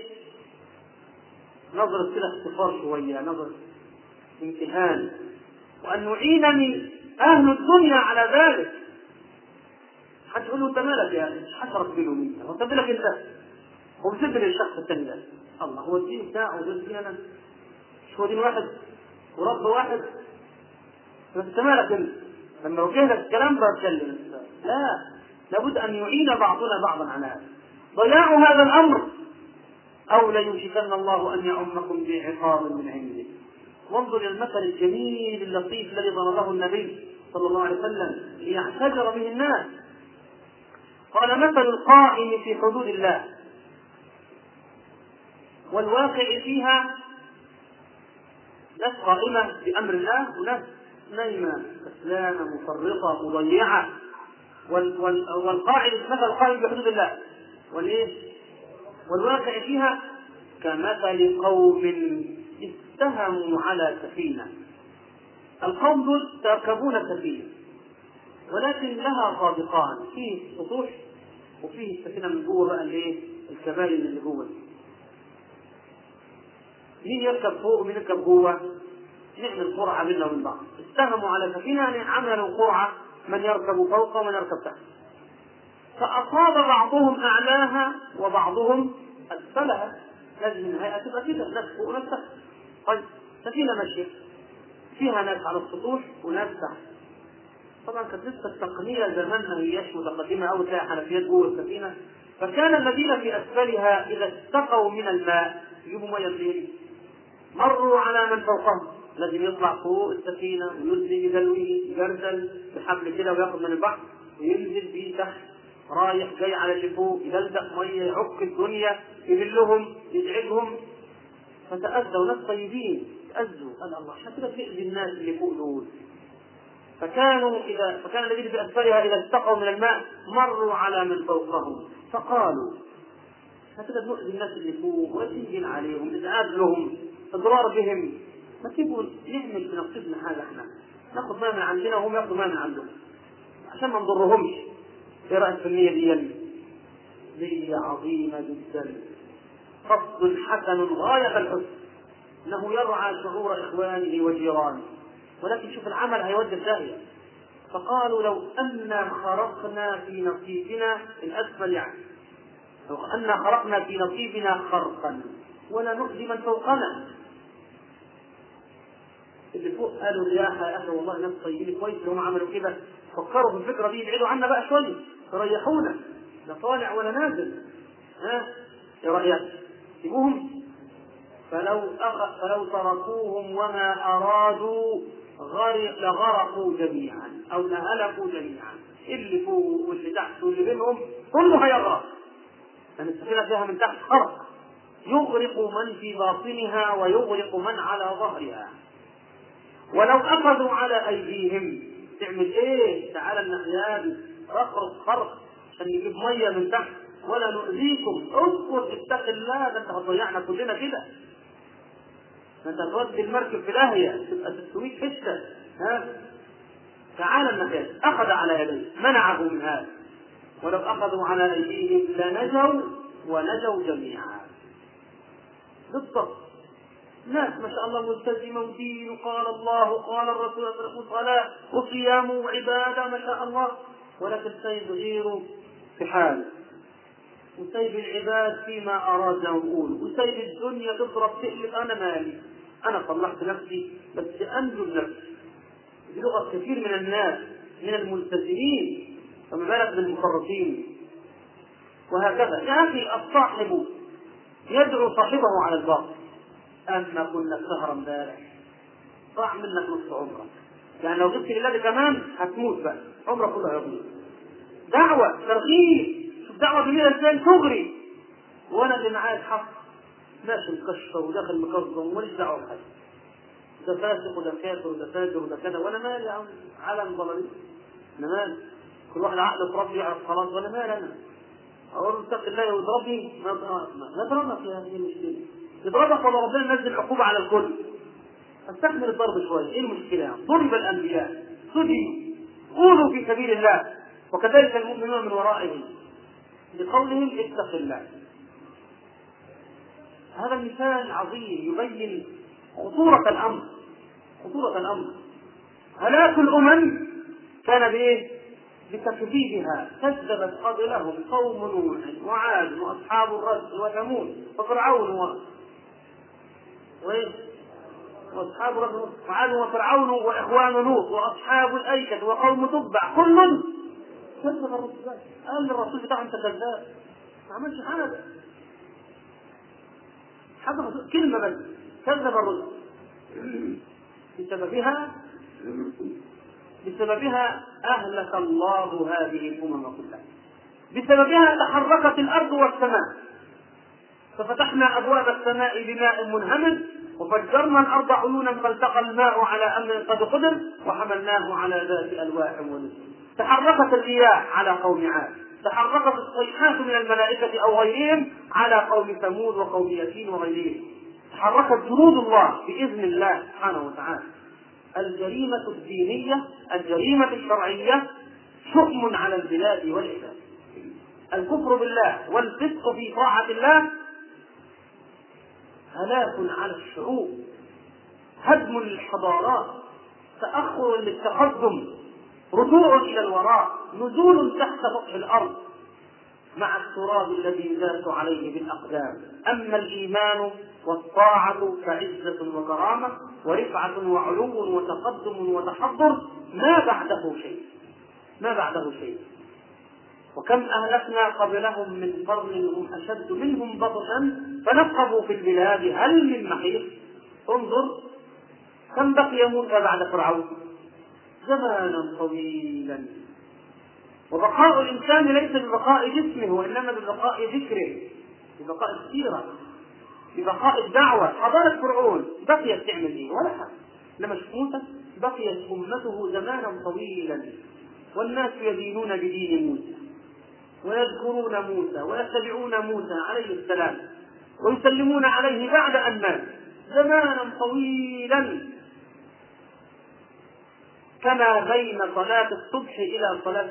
نظرة كده اختفار شوية، نظرة امتهان، وأن نعينني أهل الدنيا على ذلك. حد يقول له أنت مالك يا أخي، مش حشرك بينه وبينك، هو سب لك أنت وبسب للشخص الثاني ده. الله، هو الدين بتاعه وده الدين أنا، مش هو دين واحد ورب واحد؟ بس أنت مالك أنت لما وجه لك الكلام ده اتكلم؟ لا، لابد أن يعين بعضنا بعضا على هذا. ضياع هذا الأمر أو ليوشكن الله أن يعمكم بعقاب من عنده. وانظر إلى المثل الجميل اللطيف الذي ضربه النبي صلى الله عليه وسلم ليعتذر به الناس. قال مثل القائم في حدود الله والواقع فيها، ناس قائمة بأمر الله وناس نايمة كسلانة مفرطة مضيعة. والقائم مثل القائم في حدود الله والإيه والواقع فيها كمثل قوم استهموا على سفينة. القوم دول تركبون سفينة ولكن لها خاضقان، فيه سطوح وفيه السفينة من جوه بقى الايه الكباين اللي جوه. مين يركب فوق ومين يركب جوه؟ نعمل قرعة بيننا وبين بعض. استهموا على سفينة يعني عملوا قرعة من يركب فوق ومن يركب تحت. فأصاب بعضهم أعلاها وبعضهم أسفلها. لازم الهيئة تبقى كده، ناس فوق وناس تحت. طيب سفينة ماشية فيها ناس على السطوح وناس تحت. طبعا كانت لسه التقنية زمان ما هياش متقدمة أو تلاقي حنفيات جوه السفينة، فكان الذين في أسفلها إذا استقوا من الماء يجيبوا مية منين؟ مروا على من فوقهم، لازم يطلع فوق السفينة وينزل يدلوي يجردل بحبل كده وياخد من البحر وينزل بيه تحت، رايح جاي على اللي فوق يدلدق مية يعك الدنيا يبلهم يزعجهم. فتأذوا ناس طيبين تأذوا، قال الله عشان كده بيأذي الناس اللي فوق دول. فكانوا إذا فكان الذين في أسفلها إذا استقوا من الماء مروا على من فوقهم فقالوا هكذا نؤذي الناس اللي فوق ونسجن عليهم نتقابلهم اضرار بهم، ما تبوا نعمل بنصيبنا حاجة احنا ناخذ ما من عندنا وهم ياخذوا ما من عندهم عشان ما نضرهمش. ايه رأيك في النية دي؟ نية عظيمة جدا، قصد حسن غاية الحسن، انه يرعى شعور اخوانه وجيرانه، ولكن شوف العمل هيودي داهية. فقالوا لو أن خرقنا في نصيبنا الأسفل، يعني لو أن خرقنا في نصيبنا خرقا ولا نؤذي من فوقنا. اللي فوق قالوا يا أخي والله ناس طيبين كويس اللي هم عملوا كده، فكروا في الفكرة دي يبعدوا عنا بقى شوية تريحونا، لا طالع ولا نازل. ها يا رأيك سيبوهم؟ فلو أخ... فلو تركوهم وما أرادوا غرق لغرقوا جميعا أو لهلكوا جميعا، اللي فوق واللي تحت واللي بينهم كله هيغرق، لأن السفينة فيها من تحت خرق يغرق من في باطنها ويغرق من على ظهرها. ولو أخذوا على أيديهم تعمل إيه؟ تعالى النحيان رقرق خرق عشان يجيب مية من تحت ولا نؤذيكم، اذكر اتق الله، ده انت هتضيعنا كلنا كده، انت تودي المركب في داهية تبقى ستمائة حتة. ها تعالى النحيان أخذ على يديه منعه من هذا، ولو أخذوا على أيديهم لنجوا ونجوا جميعا. بالضبط ناس ما شاء الله ملتزمة ودين وقال الله وقال الرسول وصلاة وصيام وعبادة ما شاء الله، ولكن سيد غيره في حاله وسيد العباد فيما أراد يقول، وسيد الدنيا تضرب تقلب أنا مالي أنا صلحت نفسي بس أنجو نفسي. بلغة كثير من الناس من الملتزمين فما بالك بالمفرطين. وهكذا يا أخي الصاحب يدعو صاحبه على الباطل، أما كنا سهرا امبارح ضاع منك نصف عمرك، يعني لو جبت لله كمان هتموت بقى عمرك كله هيضيع. دعوة ترغيب، شوف دعوة جميلة ازاي تغري، وانا اللي معايا الحق ماشي مكشر وداخل مكظم وماليش دعوة بحاجة، ده فاسق وده كافر وده فاجر وده كذا وانا مالي يا عالم ضلالين، انا مالي كل واحد عقله تربي يعرف خلاص وانا مالي انا اقول له اتق الله ويضربني ما يضربك يا هذه المشكلة، يضربك ولا ربنا ينزل عقوبة على الكل، استحمل الضرب شوية ايه المشكلة يعني؟ ضرب الانبياء سجنوا قولوا في سبيل الله وكذلك المؤمنون من ورائهم بقولهم اتق الله. هذا مثال عظيم يبين خطورة الأمر، خطورة الأمر. هلاك الأمم كان بإيه؟ بتكذيبها، كذبت قبلهم قوم نوح وعاد وأصحاب الرس وثمود وفرعون و... وإيه؟ وأصحاب الرس وعاد وفرعون وإخوان لوط وأصحاب الأيكة وقوم تبع كل كذب الرسول. قال للرسول بتاعه أنت كذاب ما عملش حاجة، حاجة كلمة بس كذب الرسل. بسببها بسببها أهلك الله هذه الأمم كلها، بسببها تحركت الأرض والسماء، ففتحنا أبواب السماء بماء منهمر وفجرنا الأرض عيونا فالتقى الماء على أمر قد قدر وحملناه على ذات ألواح ونسر. تحركت الرياح على قوم عاد، تحركت الصيحات من الملائكة أو غيرهم على قوم ثمود وقوم ياسين وغيرهم، تحركت جنود الله بإذن الله سبحانه وتعالى. الجريمة الدينية الجريمة الشرعية شؤم على البلاد والعباد، الكفر بالله والفسق في طاعة الله هلاك على الشعوب، هدم للحضارات، تأخر للتقدم، رجوع إلى الوراء، نزول تحت سطح الأرض. مع التراب الذي يداس عليه بالأقدام. أما الإيمان والطاعة فعزة وكرامة ورفعة وعلو وتقدم وتحضر، ما بعده شيء، ما بعده شيء. وكم أهلكنا قبلهم من قرن هم أشد منهم بطشا فنقبوا في البلاد هل من محيص. انظر كم بقي موسى بعد فرعون، زمانا طويلا. وبقاء الإنسان ليس ببقاء جسمه وإنما ببقاء ذكره، ببقاء السيرة، ببقاء الدعوة. حضارة فرعون بقيت تعمل ايه؟ ولا حاجة. لما شوف موسى بقيت أمته زمانا طويلا، والناس يدينون بدين موسى ويذكرون موسى ويتبعون موسى عليه السلام ويسلمون عليه بعد أن مات زمانا طويلا، كما بين صلاة الصبح إلى صلاة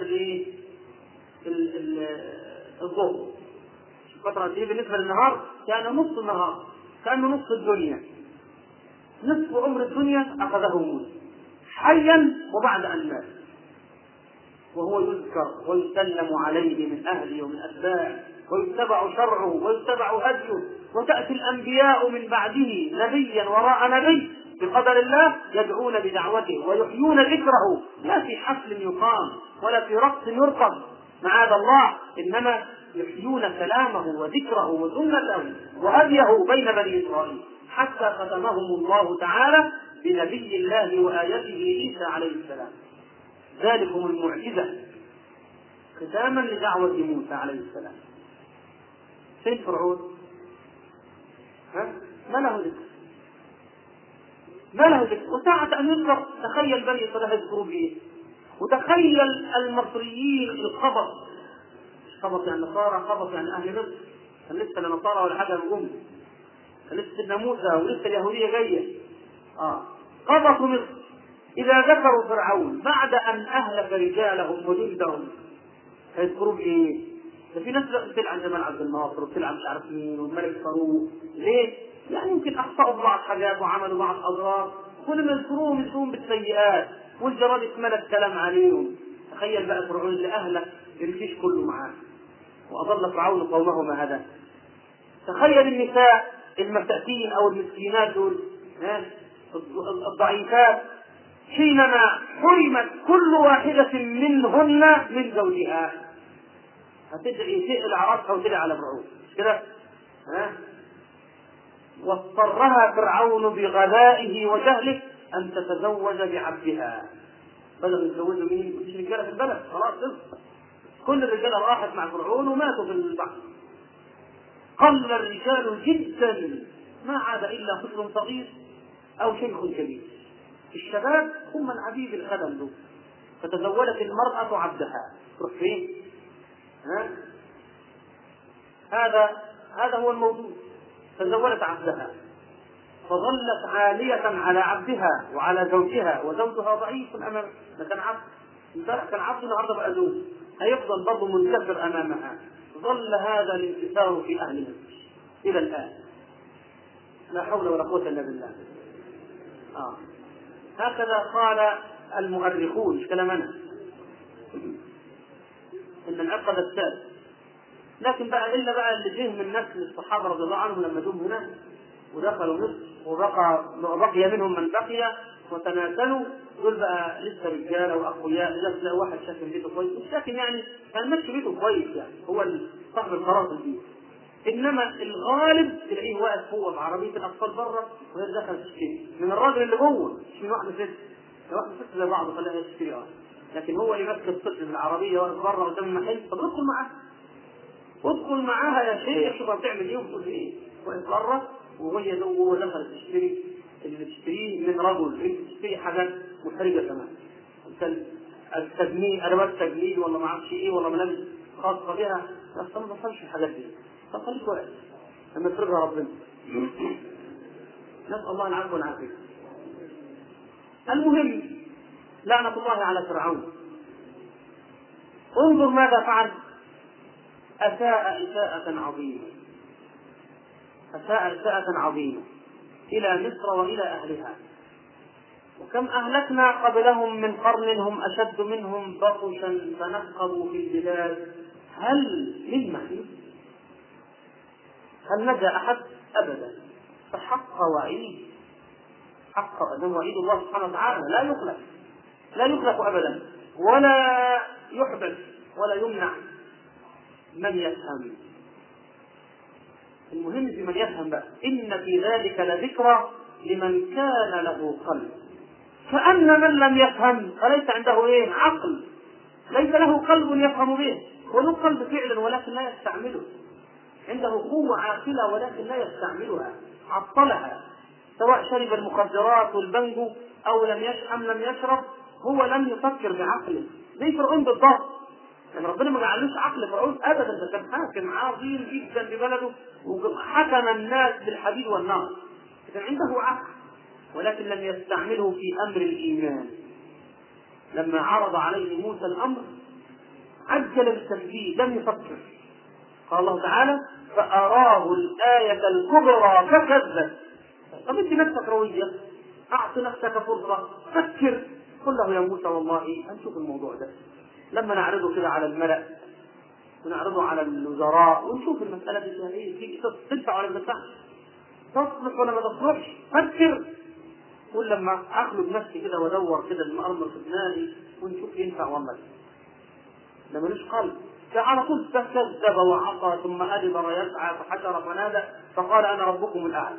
الظهر. الفترة دي بالنسبة للنهار كان نصف النهار، كان نصف الدنيا، نصف عمر الدنيا أخذه موسى حيا وبعد أن مات، وهو يذكر ويسلم عليه من أهله ومن أتباعه ويتبع شرعه ويتبع هديه، وتأتي الأنبياء من بعده نبيا وراء نبي بقدر الله يدعون بدعوته ويحيون ذكره، لا في حفل يقام ولا في رقص يرقص معاذ الله، إنما يحيون كلامه وذكره وسنته وهديه بين بني إسرائيل، حتى ختمهم الله تعالى بنبي الله وآيته عيسى عليه السلام. ذلكم المعجزة ختاما لدعوة موسى عليه السلام. فين فرعون؟ ها؟ ما له ذكر، ما له ذكر. وساعة أن يذكر تخيل بني إسرائيل يذكروا به، وتخيل المصريين الخبط، خبط يعني نصارى، خبط يعني أهل مصر، كان لسه لا نصارى ولا حاجة الأم، كان لسه سيدنا موسى ولسه اليهودية جاية. آه خبطوا مصر. إذا ذكروا فرعون بعد أن أهلك رجالهم وجندهم هيذكروا بإيه؟ ده في ناس بتلعب جمال عبد الناصر وبتلعب مش عارف مين والملك فاروق. ليه؟ يعني يمكن أخطأوا بعض حاجات وعملوا بعض أضرار، كل ما يذكروهم يذكرون بالسيئات والجرائد اتملت كلام عليهم. تخيل بقى فرعون اللي أهلك الجيش كله معاه وأضل فرعون قومه ما هدى. تخيل النساء المساكين أو المسكينات دول الضعيفات حينما حرمت كل واحدة منهن من زوجها، هتدعي تقل عرفها وتدعي على فرعون كده. ها؟ واضطرها فرعون بغبائه وجهله أن تتزوج بعبدها. بدل يتزوجوا مين؟ مش رجالة في البلد، خلاص كل الرجال راحت مع فرعون وماتوا في البحر. قل الرجال جدا، ما عاد إلا طفل صغير أو شيخ كبير. الشباب هم العبيد الخدم دول. فتزوجت المرأة عبدها، تروح فين؟ ها؟ هذا هذا هو الموضوع. تزوجت عبدها فظلت عالية على عبدها وعلى زوجها، وزوجها ضعيف أمام. كان عبد امبارح كان عبد النهارده بقى زوج، هيفضل برضه منكسر أمامها. ظل هذا الانكسار في أهل مصر إلى الآن، لا حول ولا قوة إلا بالله. آه. هكذا قال المؤرخون، مش كلام أنا، إن العقد الثالث. لكن بقى إلا بقى اللي جه من نسل الصحابة رضي الله عنهم لما جم هنا ودخلوا مصر وبقى بقي منهم من بقي وتناسلوا، دول بقى لسه رجاله واقوياء. لسه واحد شاكل بيته كويس، مش شاكل يعني كان ماشي بيته كويس، يعني هو صاحب القرار في البيت. انما الغالب تلاقيه واقف هو بعربيه الاطفال بره وهي دخل تشتري من الراجل اللي جوه، مش من واحده ست. واحده ست زي بعض خليها تشتري اه، لكن هو اللي ماسك الطفل بالعربيه واقف بره قدام المحل. طب ادخل معاه، ادخل معاها يا شيخ، شوف بتعمل ايه وبتقول ايه. واقف بره وهي جوه دخلت تشتري اللي تشتريه من رجل، تشتري حاجات محرجه كمان، التجميل، ادوات تجميل ولا ما اعرفش ايه ولا ملابس خاصه بها. بس ما تصلش الحاجات دي، فخليك واقف لما ترضى ربنا. نسال الله العفو والعافيه. المهم لعنه الله على فرعون. انظر ماذا فعل. اساء اساءة عظيمه، اساء اساءة عظيمه الى مصر والى اهلها. وكم أهلكنا قبلهم من قرن هم أشد منهم بطشا فنقبوا في البلاد هل من محيط؟ هل نجا أحد؟ أبدا. فحق وعيد، حق أنه وعيد الله سبحانه وتعالى لا يخلف، لا يخلف أبدا، ولا يحبس ولا يمنع من يفهم. المهم في من يفهم بقى، إن في ذلك لذكرى لمن كان له قلب. فأن من لم يفهم فليس عنده إيه؟ عقل، ليس له قلب يفهم به، وله قلب فعلا ولكن لا يستعمله، عنده قوة عاقلة ولكن لا يستعملها، عطلها، سواء شرب المخدرات والبنجو أو لم يشرب لم يشرب، هو لم يفكر بعقله. زي فرعون بالضبط، يعني ربنا ما جعلوش عقل فرعون ابدا، ده كان حاكم عظيم جدا ببلده وحكم الناس بالحديد والنار، كان عنده عقل ولكن لم يستعمله في امر الايمان. لما عرض عليه موسى الامر عجل بالتكذيب، لم يفكر. قال الله تعالى: فاراه الايه الكبرى فكذب. طب انت نفسك رويه، اعط نفسك فرصه، فكر، قل له يا موسى والله هنشوف الموضوع ده لما نعرضه كده على الملأ ونعرضه على الوزراء ونشوف المسألة دي فيها ايه، تنفع ولا ما تنفعش، تصلح ولا ما تصلحش، فكر. قول لما اخلق نفسي كده وادور كده المأمر في دماغي ونشوف ينفع ولا لا. ده ملوش قلب، فعلى طول كذب وعصى ثم أدبر يسعى فحشر فنادى فقال أنا ربكم الأعلى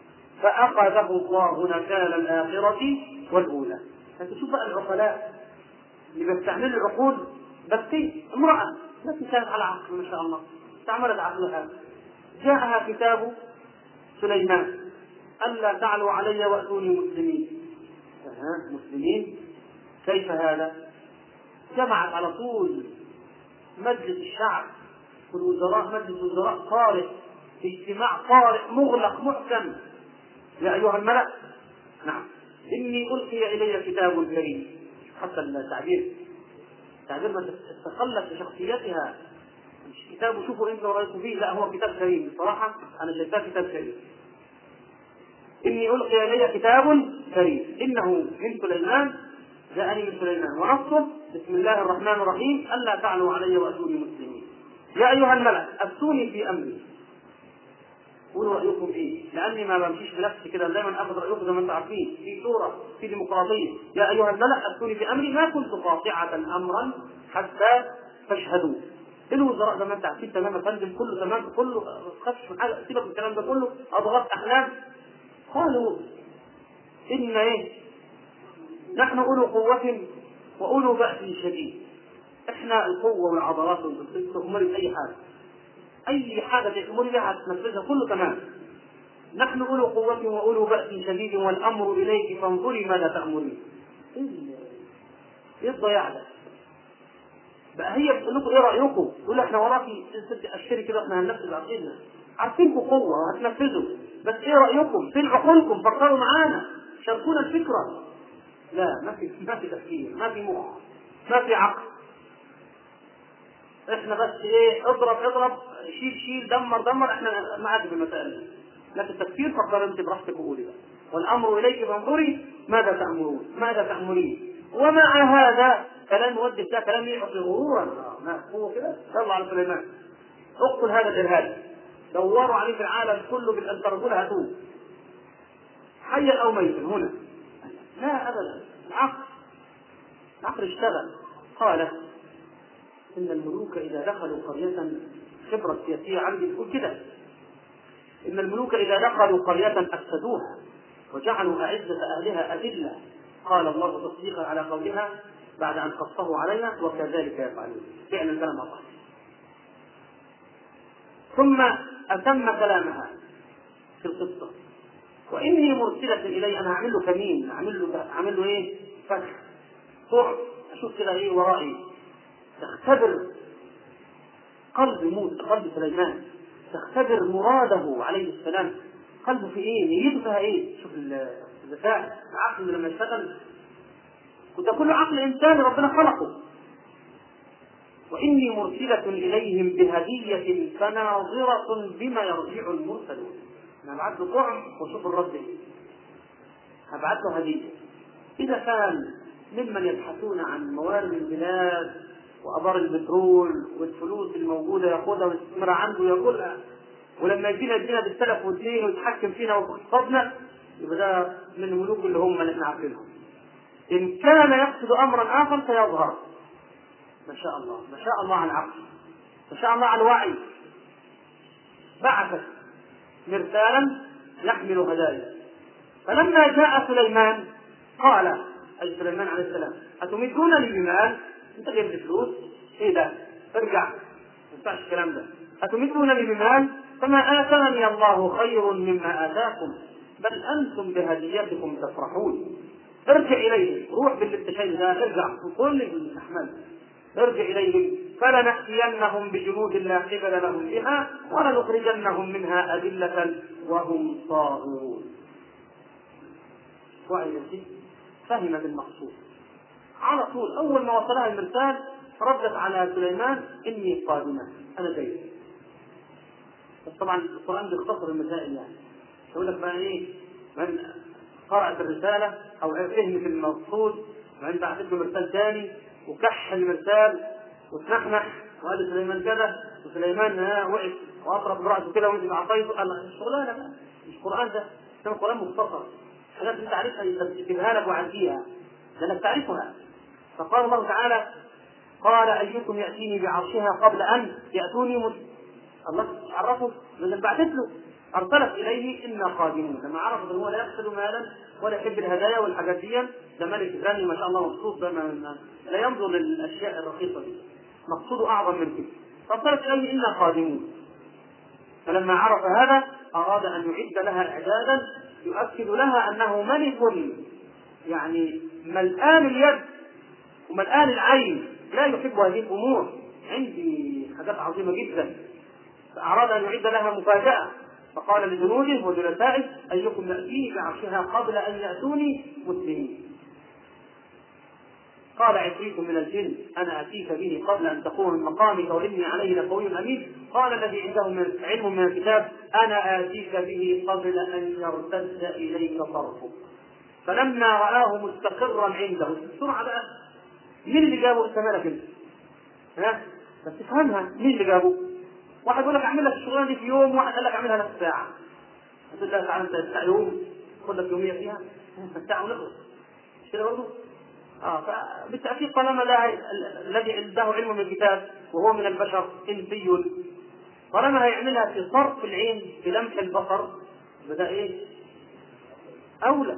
فأخذه الله نكال الآخرة والأولى. فتشوف بقى العقلاء اللي بيستعملوا العقول، بس امرأة التي كانت على عقل ما شاء الله استعملت عقلها، جاءها كتاب سليمان ألا تعلوا علي وأتوني مسلمين. أه مسلمين كيف هذا؟ جمعت على طول مجلس الشعب والوزراء، مجلس الوزراء طارئ، اجتماع طارئ مغلق محكم. يا أيها الملأ، نعم إني ألقي إلي كتاب كريم. حتى التعبير تعبير ما تتخلف بشخصيتها، مش كتاب شوفوا انتوا رايكم فيه، لا هو كتاب كريم. صراحة أنا شايفاه كتاب كريم. إني ألقي إلي كتاب كريم إنه من سليمان جاءني من سليمان ونصه بسم الله الرحمن الرحيم ألا تعلوا علي وأتوني مسلمين. يا أيها الملأ أفتوني في أمري، قولوا رأيكم إيه، لأني ما بمشيش بنفسي كده، دايما أخذ رأيكم زي ما أنتم عارفين في شورى في ديمقراطية. يا أيها الملأ أفتوني في أمري ما كنت قاطعة أمرا حتى تشهدوا. الوزراء زي ما أنتم عارفين تمام، فندم كله تمام، كله خفش من حاجة، سيبك من الكلام ده كله، أضغط أحلام. قالوا إن إيه، نحن أولو قوة وأولو بأس شديد. إحنا القوة والعضلات تأمري بأي حاجة، أي حاجة تأمري بها تنفذها كله تمام. نحن أولو قوة وأولو بأس شديد والأمر إليك فانظري ماذا تأمرين. إيه الضياع ده؟ بقى هي بتقول لكم إيه رأيكم؟ تقول إحنا وراكي أشتري كده، إحنا هننفذ عقيدنا، عارفينكم قوة وهتنفذوا، بس إيه رأيكم؟ فين عقولكم؟ فكروا معانا، شاركونا الفكرة. لا، ما في ما في تفكير، ما في مخ، ما في عقل. احنا بس ايه، اضرب اضرب، شيل شيل، دمر دمر، احنا معاك بالمسائل. لكن التفكير فكر انت براحتك وقولي بقى. والامر اليك فانظري ماذا تأمرون ماذا تأمرين. ومع هذا كلام مودي ده كلام يعطي غرورا. ما هو كده يلا على سليمان اقتل هذا الارهابي، دوروا عليه في العالم كله بالانتربول هاتوه حيا او ميتا هنا. لا ابدا، العقل العقل اشتغل. قال إن الملوك إذا دخلوا قرية، خبرة سياسية عندي تقول كده، إن الملوك إذا دخلوا قرية أفسدوها وجعلوا أعزة أهلها أذلة. قال الله تصديقا على قولها بعد أن قصه علينا وكذلك يفعلون. فعلا كلام الله. ثم أتم كلامها في القصة: وإني مرسلة إلي، أنا أعمل له كمين، أعمل له أعمل له إيه؟ فخ صعب، أشوف كده إيه ورائي، تختبر قلب موسى، قلب سليمان، تختبر مراده عليه السلام، قلبه في ايه، نيته فيها ايه. شوف الذكاء، العقل لما يشتغل، وده كله عقل انساني ربنا خلقه. واني مرسلة اليهم بهدية فناظرة بما يرجع المرسلون. انا هبعت له طعم وشوف الرد ايه، هبعت له هدية. اذا كان ممن يبحثون عن موارد البلاد وابار البترول والفلوس الموجوده ياخدها ويستثمر عنده ياكلها، ولما يجينا يدينا بالسلف والدين ويتحكم فينا ويقتصدنا، يبقى ده من الملوك اللي هم اللي احنا عارفينهم. ان كان يقصد امرا اخر سيظهر. ما شاء الله، ما شاء الله على العقل، ما شاء الله على الوعي. بعث مرسالا يحمل هدايا، فلما جاء سليمان قال، اي سليمان عليه السلام: اتمدونني بمال؟ انت جايب لي فلوس؟ ايه ده؟ ارجع، ما ينفعش الكلام ده. اتمدونني بمال؟ فما اتاني الله خير مما اتاكم بل انتم بهديتكم تفرحون. ارجع اليهم، روح باللي انت شايله ده، ارجع وكل الاحمال، ارجع اليهم فلنأتينهم بجنود لا قبل لهم بها ولنخرجنهم منها أذلة وهم صاغرون. وعيتي فهمت المقصود على طول. أول ما وصلها المرسال ردت على سليمان: إني قادمة، أنا جاي. بس طبعا القرآن بيختصر المسائل، يعني يقول لك بقى إيه، من قرأت الرسالة أو فهمت المقصود وعند بعثت له مرسال ثاني وكح المرسال وتنحنح وقال سليمان كذا، وسليمان وقف واطرف راسه كده ومسك عصايته. قال الشغلانه بقى مش قران، ده ده قران مختصر، حاجات انت عارفها تكتبها لك وعديها لانك تعرفها. فقال الله تعالى: قال ايكم ياتيني بعرشها قبل ان ياتوني مسلم. الله عرفه لما بعثت له، ارسلت اليه: انا قادمون. لما عرفت ان هو لا يقصد مالا ولا يحب الهدايا والحاجات دي، ده ملك غني ما شاء الله مبسوط، ده لا ينظر للاشياء الرخيصه دي، مقصوده اعظم من كده. فارسلت اليه: انا قادمون. فلما عرف هذا اراد ان يعد لها اعدادا يؤكد لها انه ملك يعني ملآن اليد وملآن العين، لا يحب هذه الامور، عندي حاجات عظيمه جدا. فاراد ان يعد لها مفاجاه، فقال لجنوده وجلسائه: ايكم ياتيني بعرشها قبل ان ياتوني مسلمين. قال عفريت من الجن: انا اتيك به قبل ان تقوم من مقامك واني عليه لقوي امين. قال الذي عنده من علم من الكتاب: انا اتيك به قبل ان يرتد اليك طرفك. فلما رآه مستقرا عنده، بسرعه بقى، مين اللي جابه؟ استمالك انت، ها بس تفهمها، مين اللي جابه؟ واحد يقول لك اعمل لك الشغلانه دي في يوم، واحد قال لك اعملها لك ساعه. تقول له تعالى انت بتاع يوم، خد لك يوميه فيها ساعه ونخلص، مش كده برضه؟ اه فبالتاكيد طالما لا الذي عنده علم من الكتاب وهو من البشر انسي، طالما هيعملها في صرف العين في لمح البصر، بدا ايه؟ اولى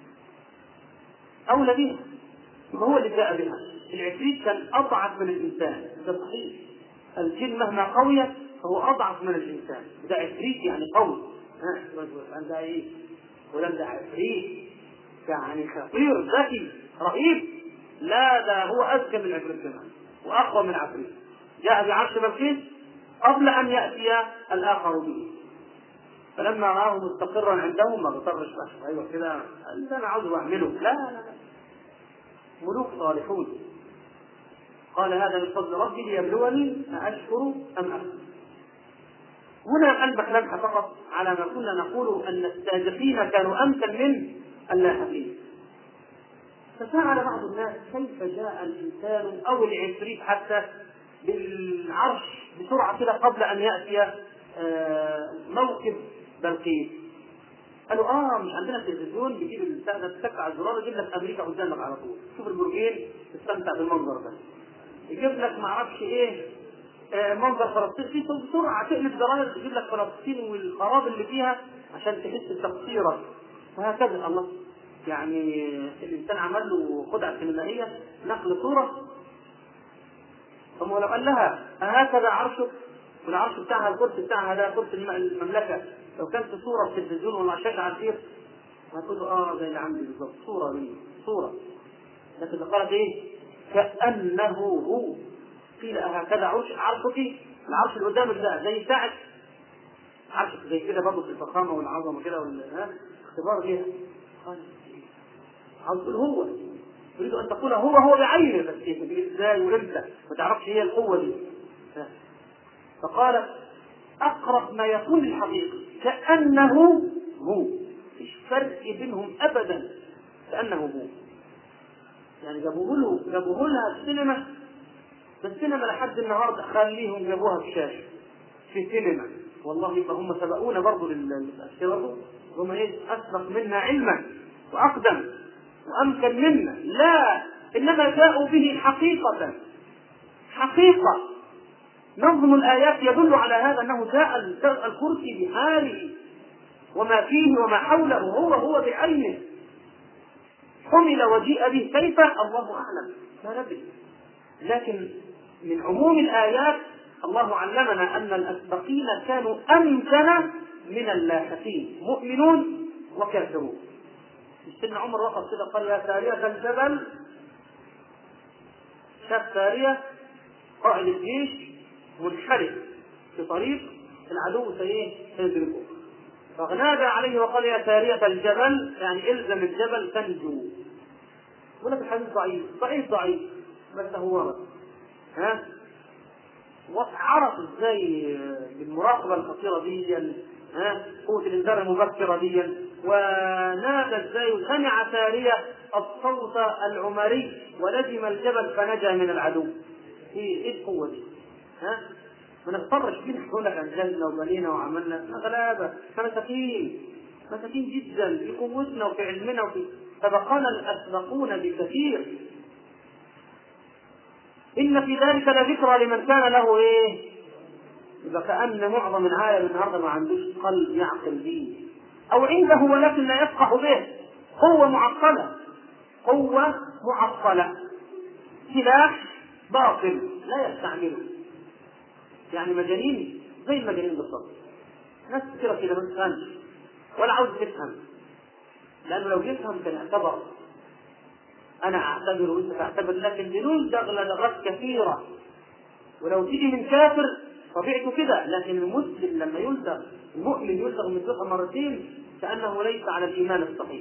اولى بها، هو اللي جاء بها. العفريت كان اضعف من الانسان، ده صحيح. الجن مهما قويت فهو اضعف من الانسان، ده عفريت يعني قوي. ها ده ايه؟ ولم ده عفريت يعني خطير ذكي رهيب. لا ده هو اذكى من العفريت كمان واقوى من العفريت. جاء بعرش بلقيس قبل ان ياتي الاخر به. فلما راه مستقرا عنده ما بطرش بقى ايوه كده اللي انا عاوز اعمله، لا لا لا، ملوك صالحون. قال: هذا من فضل ربي ليبلوني أأشكر أم أكفر. هنا قلبك لمحة فقط على ما كنا نقول أن السابقين كانوا أمثل من اللاحقين. فسأل بعض الناس: كيف جاء الإنسان أو العفريت حتى بالعرش بسرعة كده قبل أن يأتي موكب بلقيس؟ قالوا: آه مش عندنا تلفزيون بيجيب الساعة تتك على الزرار يجيب لك أمريكا قدامك على طول، شوف البرجين تستمتع بالمنظر ده، يجيب لك معرفش إيه آه منظر فلسطين بسرعة تقلب زراير تجيب لك فلسطين والخراب اللي فيها عشان تحس بتقصيرك. وهكذا الله يعني الإنسان عمل له خدعة سينمائية نقل صورة. ثم لو قال لها: أهكذا عرشك؟ والعرش بتاعها الكرسي بتاعها ده كرسي المملكة، لو كانت صورة في التلفزيون ولا شاشة على الخير هتقول له: اه زي اللي عندي بالظبط، صورة مني صورة. لكن قالت ايه؟ كأنه هو. قيل: هكذا عرش عرشك؟ العرش اللي قدامك ده زي بتاعك؟ عرشك زي كده برضه في الفخامة والعظمة كده ولا اختبار ليها؟ قال: عاوز تقول هو، تريد ان تقول هو هو بعينه، بس كيف ازاي وامتى ما تعرفش هي القوة دي. فقال: أقرب ما يكون الحقيقة كأنه هو، مفيش فرق بينهم أبدا، كأنه هو. يعني جابوه له جابوه لها السينما بس السينما لحد النهارده خليهم جابوها في شاشه في سينما، والله يبقى هم سبقونا برضه للاشياء، هم ايه اسبق منا علما واقدم وامكن منا. لا، انما جاءوا به حقيقه حقيقه. نظم الايات يدل على هذا، انه جاء الكرسي بحاله وما فيه وما حوله، هو هو بعينه حمل وجيء به، كيف الله اعلم لا ندري. لكن من عموم الآيات الله علمنا أن الأسبقين كانوا أمكن من اللاحقين، مؤمنون وكافرون. سيدنا عمر وقف كده قال يا سارية الجبل، شاف سارية قائد الجيش منحرف في طريق العدو سيدركه، فنادى عليه وقال يا سارية الجبل، يعني الزم الجبل تنجو. يقول لك الحديث ضعيف ضعيف ضعيف بس هو ورد. ها وعرف ازاي بالمراقبه الخطيره دي، ها قوه الانذار المبكره دي، ونادى ازاي وسمع ساريه الصوت العمري ولزم الجبل فنجا من العدو. ايه القوه دي؟ ها ما نضطرش فينا نقول لك انجزنا وبنينا وعملنا، احنا غلابه، احنا مساكين مساكين جدا في قوتنا وفي علمنا وفي سبقنا الاسبقون بكثير. إن في ذلك لذكرى لمن كان له إيه؟ إذا كأن معظم العالم النهارده ما عندوش قلب يعقل به، أو عنده ولكن لا يفقه به. قوة معقلة، قوة معقلة، سلاح باطل لا يستعمله، يعني مجانين زي المجانين بالضبط. ناس كثيرة كده ما تفهمش ولا عاوز تفهم، لأنه لو يفهم كان اعتبر أنا أعتبر وأنت تعتبر، لكن بنلدغ لدغات كثيرة. ولو تيجي من كافر طبيعته كده، لكن المسلم لما يلدغ، المؤمن يلدغ من دغة مرتين كأنه ليس على الإيمان الصحيح.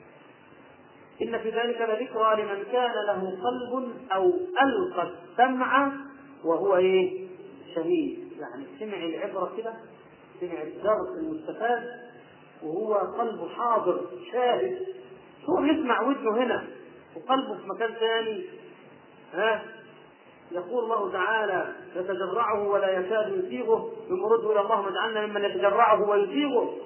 إن في ذلك لذكرى لمن كان له قلب أو ألقى السمع وهو إيه؟ شهيد، يعني سمع العبرة كده، سمع الدرس المستفاد وهو قلبه حاضر شاهد. هو يسمع ودنه هنا وقلبه في مكان ثاني. ها يقول الله تعالى يتجرعه ولا يكاد يسيغه، يمرده الى اللهم اجعلنا ممن يتجرعه ويسيغه.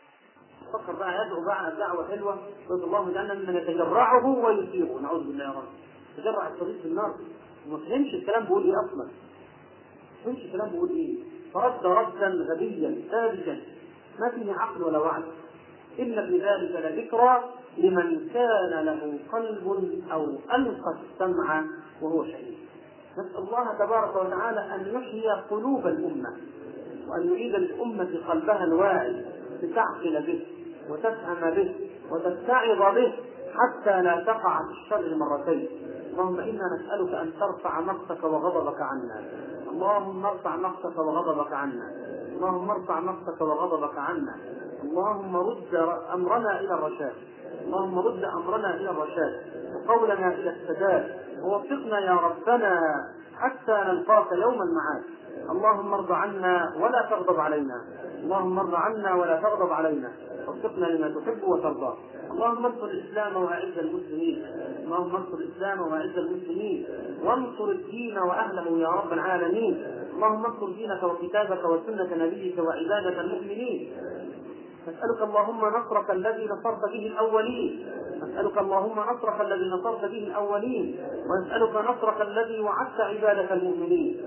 فكر بقى يدعو بقى على دعوه حلوه، يقول اللهم اجعلنا ممن يتجرعه ويسيغه، نعوذ بالله يا رب. تجرع الصديق في النار وما فهمش الكلام بيقول ايه اصلا، ما فهمش الكلام بيقول ايه، فرد ردا غبيا ثابتا ما فيه عقل ولا وعي. إن في ذلك لذكرى لمن كان له قلب أو ألقى السمع وهو شهيد. نسأل الله تبارك وتعالى أن يحيي قلوب الأمة، وأن يعيد للأمة قلبها الواعي لتعقل به وتفهم به وتتعظ به حتى لا تقع في الشر مرتين. اللهم إنا نسألك أن ترفع مقتك وغضبك عنا، اللهم ارفع مقتك وغضبك عنا، اللهم ارفع مقتك وغضبك عنا، اللهم رد أمرنا إلى الرشاد، اللهم رد أمرنا إلى الرشاد وقولنا إلى السداد، ووفقنا يا ربنا حتى نلقاك يوم المعاد. اللهم ارض عنا ولا تغضب علينا، اللهم ارض عنا ولا تغضب علينا، وفقنا لما تحب وترضى. اللهم انصر الإسلام وأعز المسلمين، اللهم انصر الإسلام وأعز المسلمين، وانصر الدين وأهله يا رب العالمين. اللهم انصر دينك وكتابك وسنة نبيك وعبادك المؤمنين. نسألك اللهم نصرك الذي نصرت به الأولين، نسألك اللهم نصرك الذي نصرت به الأولين، ونسألك نصرك الذي وعدت عبادك المؤمنين.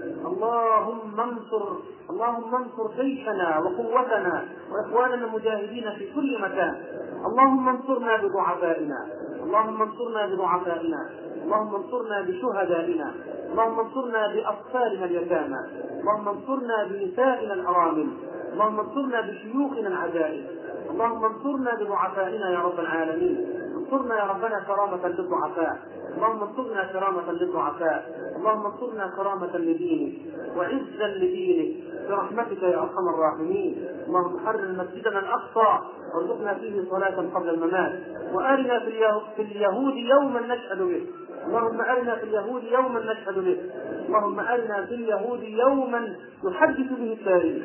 اللهم انصر اللهم انصر جيشنا وقوتنا وإخواننا المجاهدين في كل مكان. اللهم انصرنا بضعفائنا، اللهم انصرنا بضعفائنا، اللهم انصرنا بشهدائنا، اللهم انصرنا بأطفالنا اليتامى، اللهم انصرنا بنسائنا الأرامل، اللهم انصرنا بشيوخنا العجائز، اللهم انصرنا بضعفائنا يا رب العالمين. انصرنا يا ربنا كرامة للضعفاء، اللهم انصرنا كرامة للضعفاء، اللهم انصرنا كرامة لدينك وعزا لدينك برحمتك يا أرحم الراحمين. اللهم حرر مسجدنا الأقصى وارزقنا فيه صلاة قبل الممات، وأرنا في اليهود يوما نشهد به، اللهم أرنا في اليهود يوما نشهد به، اللهم أرنا في اليهود يوما يحدث به التاريخ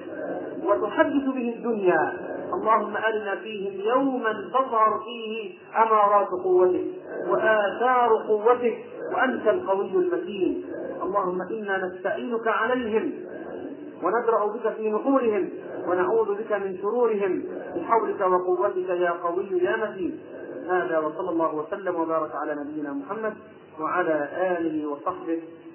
وتحدث به الدنيا، اللهم أرنا فيهم يوما تظهر فيه أمارات قوتك وآثار قوتك وأنت القوي المتين. اللهم إنا نستعينك عليهم وندرأ بك في نحورهم ونعوذ بك من شرورهم بحولك وقوتك يا قوي يا متين. هذا وصلى الله وسلم وبارك على نبينا محمد وعلى آله وصحبه